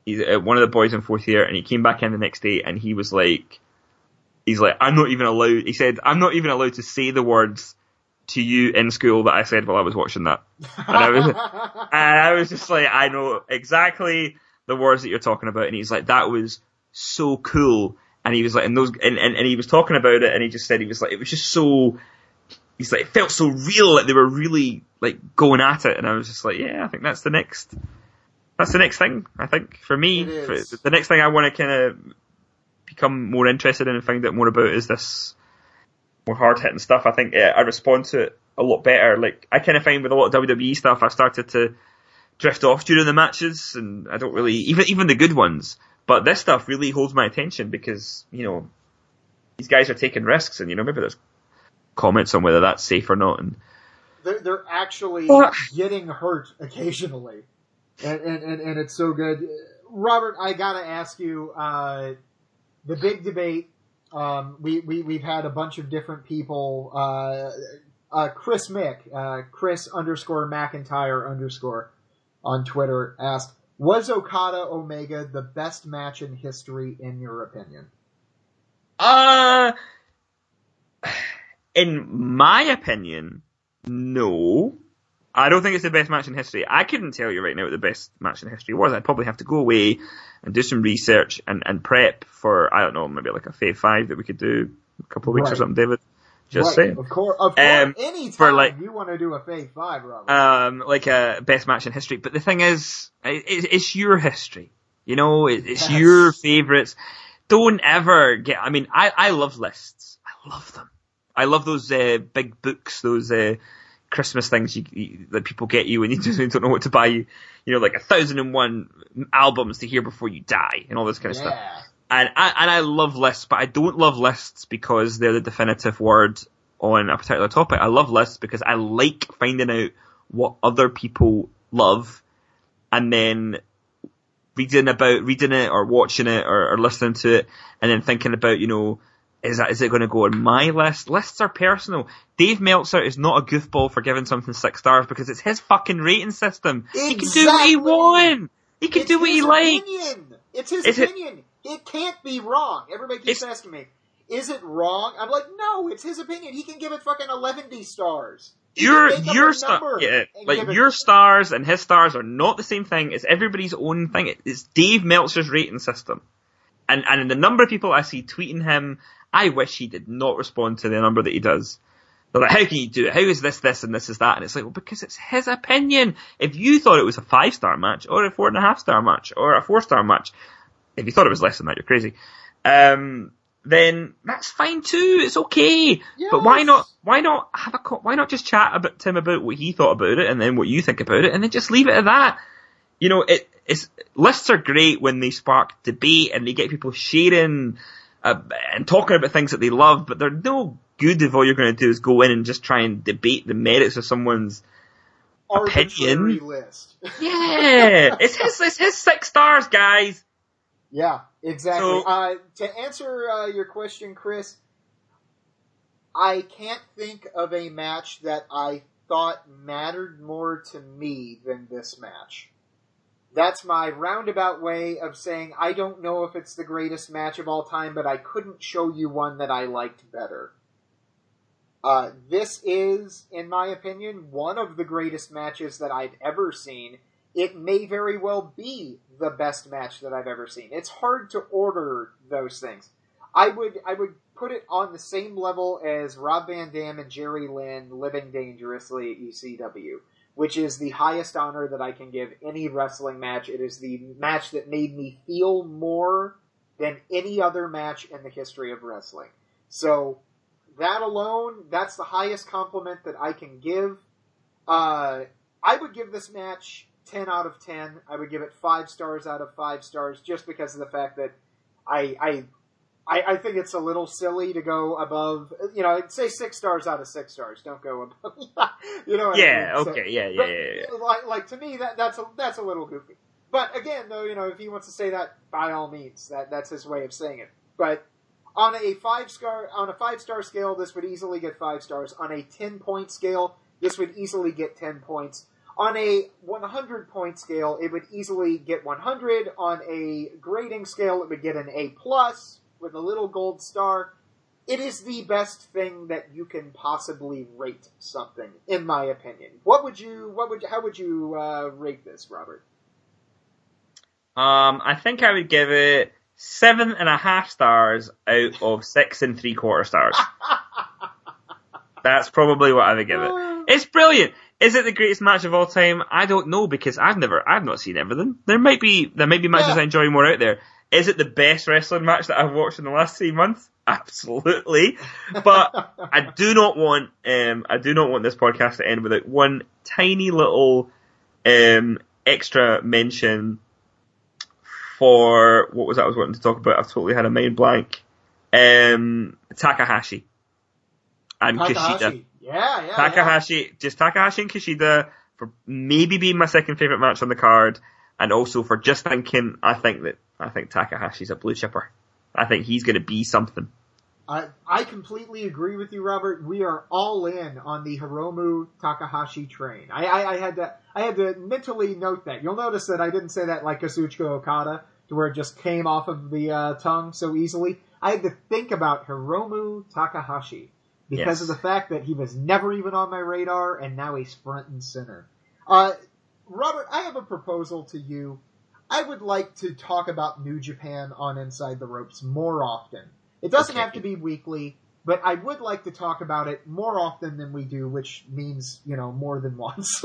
He's one of the boys in fourth year, and he came back in the next day, and he was like, I'm not even allowed. He said, I'm not even allowed to say the words to you in school that I said while I was watching that. And I was just like, I know exactly the words that you're talking about. And he's like, that was so cool. And he was like, and he was talking about it, and he just said, he was like, it was just so, he's like, it felt so real, like they were really like going at it. And I was just like, yeah, I think that's the next thing, I think, for me. The next thing I want to kind of become more interested in and find out more about is this more hard-hitting stuff. I think I respond to it a lot better. Like, I kind of find with a lot of WWE stuff, I've started to drift off during the matches, and I don't really, even the good ones. But this stuff really holds my attention because, you know, these guys are taking risks, and, you know, maybe there's comments on whether that's safe or not. And they're actually getting hurt occasionally. And it's so good. Robert, I gotta ask you, the big debate, we've had a bunch of different people, Chris Mick, Chris _McIntyre_ on Twitter asked, was Okada Omega the best match in history in your opinion? In my opinion, no. I don't think it's the best match in history. I couldn't tell you right now what the best match in history was. I'd probably have to go away and do some research and prep for, I don't know, maybe like a Fave 5 that we could do a couple of weeks or something, David. Just saying. Of course. Anytime you want to do a Fave 5, Robert. Like a best match in history. But the thing is, it's your history. You know, it's your favourites. Don't ever I mean, I love lists. I love them. I love those big books, those Christmas things that people get you when you just don't know what to buy you. You know, like 1,001 albums to hear before you die and all this kind of stuff. And I love lists, but I don't love lists because they're the definitive word on a particular topic. I love lists because I like finding out what other people love and then reading it or watching it or listening to it and then thinking about, you know, is it going to go on my list? Lists are personal. Dave Meltzer is not a goofball for giving something 6 stars because it's his fucking rating system. Exactly. He can do what he wants. He can do what he likes. It's his opinion. It can't be wrong. Everybody keeps asking me, is it wrong? I'm like, no, it's his opinion. He can give it fucking 11 stars. Your stars and his stars are not the same thing. It's everybody's own thing. It's Dave Meltzer's rating system. And the number of people I see tweeting him, I wish he did not respond to the number that he does. They're like, how can you do it? How is this, and this is that? And it's like, well, because it's his opinion. If you thought it was a 5-star match, or a 4.5-star match, or a 4-star match, if you thought it was less than that, you're crazy. Then that's fine too. It's okay. Yes. But why not just chat to him about what he thought about it, and then what you think about it, and then just leave it at that? You know, lists are great when they spark debate and they get people sharing and talking about things that they love, but they're no good if all you're going to do is go in and just try and debate the merits of someone's opinion. List. Yeah, it's his 6 stars, guys. Yeah, exactly. So, to answer your question, Chris, I can't think of a match that I thought mattered more to me than this match. That's my roundabout way of saying I don't know if it's the greatest match of all time, but I couldn't show you one that I liked better. This is, in my opinion, one of the greatest matches that I've ever seen. It may very well be the best match that I've ever seen. It's hard to order those things. I would put it on the same level as Rob Van Dam and Jerry Lynn living dangerously at ECW, which is the highest honor that I can give any wrestling match. It is the match that made me feel more than any other match in the history of wrestling. So, that alone, that's the highest compliment that I can give. I would give this match 10 out of 10. I would give it 5 stars out of 5 stars just because of the fact that I think it's a little silly to go above, you know, say 6 stars out of 6 stars. Don't go above, you know what I mean? Okay, yeah. Like to me, that's a little goofy. But again, though, you know, if he wants to say that, by all means, that's his way of saying it. But on a 5-star scale, this would easily get 5 stars. On a 10-point scale, this would easily get 10 points. On a 100-point scale, it would easily get 100. On a grading scale, it would get an A+ with a little gold star. It is the best thing that you can possibly rate something, in my opinion. How would you rate this, Robert? I think I would give it 7.5 stars out of 6 3/4 stars. That's probably what I would give it. It's brilliant. Is it the greatest match of all time? I don't know, because I've not seen everything. There might be matches I enjoy more out there. Is it the best wrestling match that I've watched in the last 3 months? Absolutely. But I do not want this podcast to end without one tiny little extra mention for what was that I was wanting to talk about. I've totally had a mind blank. Takahashi and Kushida. Takahashi and Kushida for maybe being my second favourite match on the card, and also for just thinking I think Takahashi's a blue chipper. I think he's going to be something. I completely agree with you, Robert. We are all in on the Hiromu Takahashi train. I had to mentally note that. You'll notice that I didn't say that like Kazuchika Okada, to where it just came off of the tongue so easily. I had to think about Hiromu Takahashi because of the fact that he was never even on my radar, and now he's front and center. Robert, I have a proposal to you. I would like to talk about New Japan on Inside the Ropes more often. It doesn't have to be weekly, but I would like to talk about it more often than we do, which means, more than once.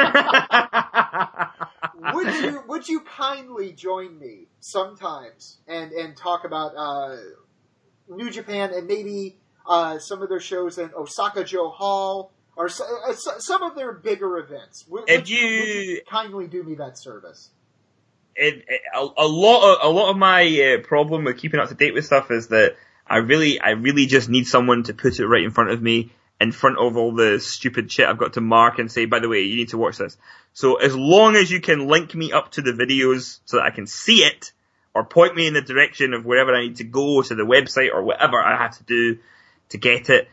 Would you kindly join me sometimes and talk about New Japan and maybe some of their shows in Osaka-jo Hall or some of their bigger events? Would you kindly do me that service? A lot of my problem with keeping up to date with stuff is that I really just need someone to put it right in front of me, in front of all the stupid shit I've got to mark and say, by the way, you need to watch this. So as long as you can link me up to the videos so that I can see it, or point me in the direction of wherever I need to go, to the website or whatever I have to do to get it,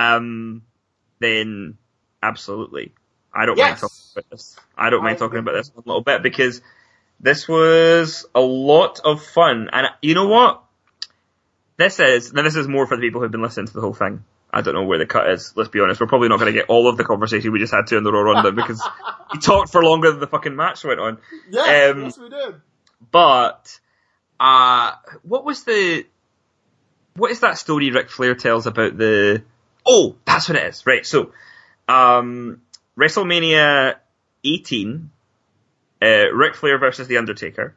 then absolutely. I don't mind talking about this. I don't mind talking about this a little bit, because this was a lot of fun. And you know what? This is more for the people who've been listening to the whole thing. I don't know where the cut is, let's be honest. We're probably not going to get all of the conversation we just had to in the Raw Rundown, because we talked for longer than the fucking match went on. Yes, we did. But, what is that story Ric Flair tells about that's what it is. Right, so, WrestleMania 18, Ric Flair versus The Undertaker.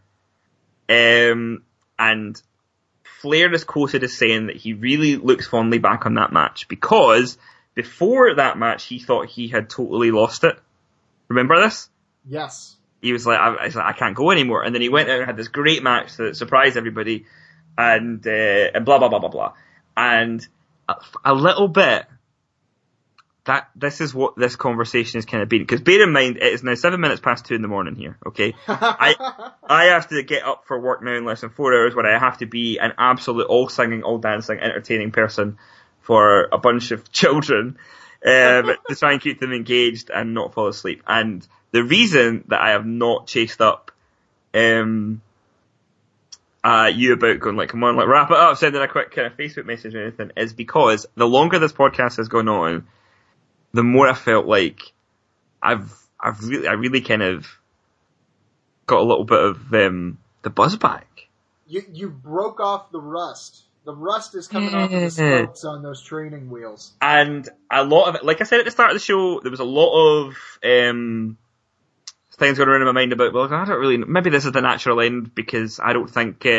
And Flair is quoted as saying that he really looks fondly back on that match because before that match he thought he had totally lost it. Remember this? Yes. He was like, I can't go anymore. And then he went out and had this great match that surprised everybody, and blah, blah, blah, blah, blah. And a little bit, that this is what this conversation has kind of been. Because bear in mind, it is now 7 minutes past 2 in the morning here, okay? I have to get up for work now in less than 4 hours, where I have to be an absolute all singing, all dancing, entertaining person for a bunch of children, to try and keep them engaged and not fall asleep. And the reason that I have not chased up, you about going like, come on, like wrap it up, sending a quick kind of Facebook message or anything, is because the longer this podcast has gone on, the more I felt like I really kind of got a little bit of the buzz back. You broke off the rust. The rust is coming off of the spokes on those training wheels. And a lot of it, like I said at the start of the show, there was a lot of things going around in my mind about, well, I don't really, maybe this is the natural end, because I don't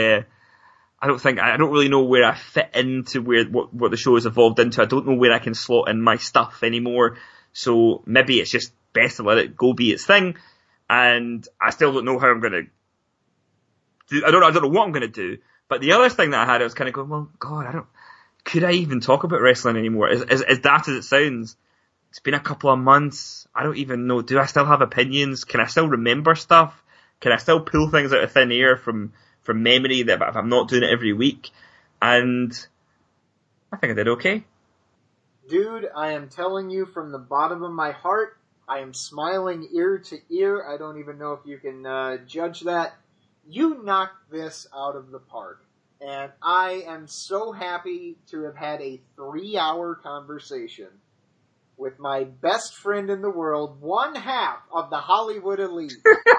really know where I fit into what the show has evolved into. I don't know where I can slot in my stuff anymore. So maybe it's just best to let it go be its thing. And I still don't know how I'm going to do. I don't know what I'm going to do. But the other thing that I had, I was kind of going, well, God, could I even talk about wrestling anymore? As daft as it sounds, it's been a couple of months. I don't even know. Do I still have opinions? Can I still remember stuff? Can I still pull things out of thin air from memory that if I'm not doing it every week? And I think I did okay. Dude, I am telling you from the bottom of my heart, I am smiling ear to ear. I don't even know if you can judge that. You knocked this out of the park. And I am so happy to have had a 3-hour conversation with my best friend in the world, one half of the Hollywood elite,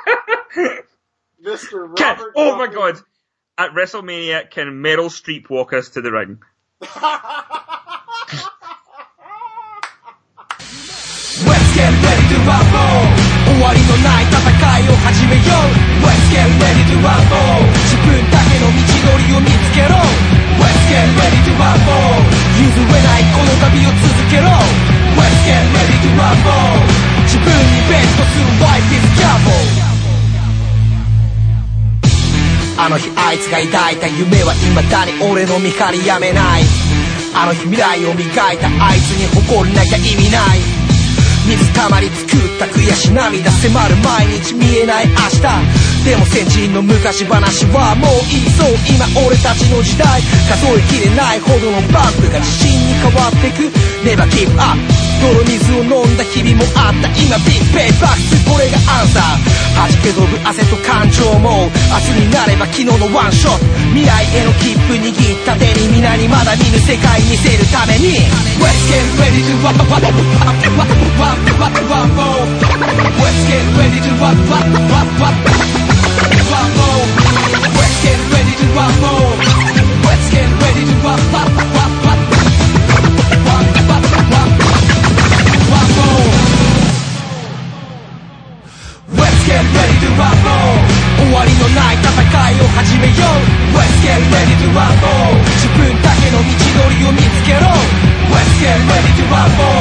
Mr. Robert. Oh my God! At WrestleMania, can Meryl Streep walk us to the ring? Let's get ready to rumble. 終わりのない戦いを始めよう。Let's get ready to rumble. 自分だけの道のりを見つけろ。Let's get ready to rumble. 譲れないこの旅を続けろ。Let's get ready to rumble. 自分にベットする Life is gamble. あの日あいつが抱いた夢は未だに俺の見張りやめない。あの日未来を磨いたあいつに誇りなきゃ意味ない。水たまり作った悔し涙迫る毎日見えない明日でも先人の昔話はもういいそう今俺たちの時代数えきれないほどのバンプが自信に変わってく Never give up 泥水を飲んだ日々もあった今ビッグペイバックスこれがアンサー弾け飛ぶ汗と感情も明日になれば昨日のワンショット未来への切符握った手に皆にまだ見ぬ世界見せるために Let's get ready to rumble Let's get ready to rumble Let's get ready to rumble Let's get ready to rumble Let's get ready to rumble 終わりのない戦いを始めよう Let's get ready to rumble 自分だけの道のりを見つけろ Let's get ready to rumble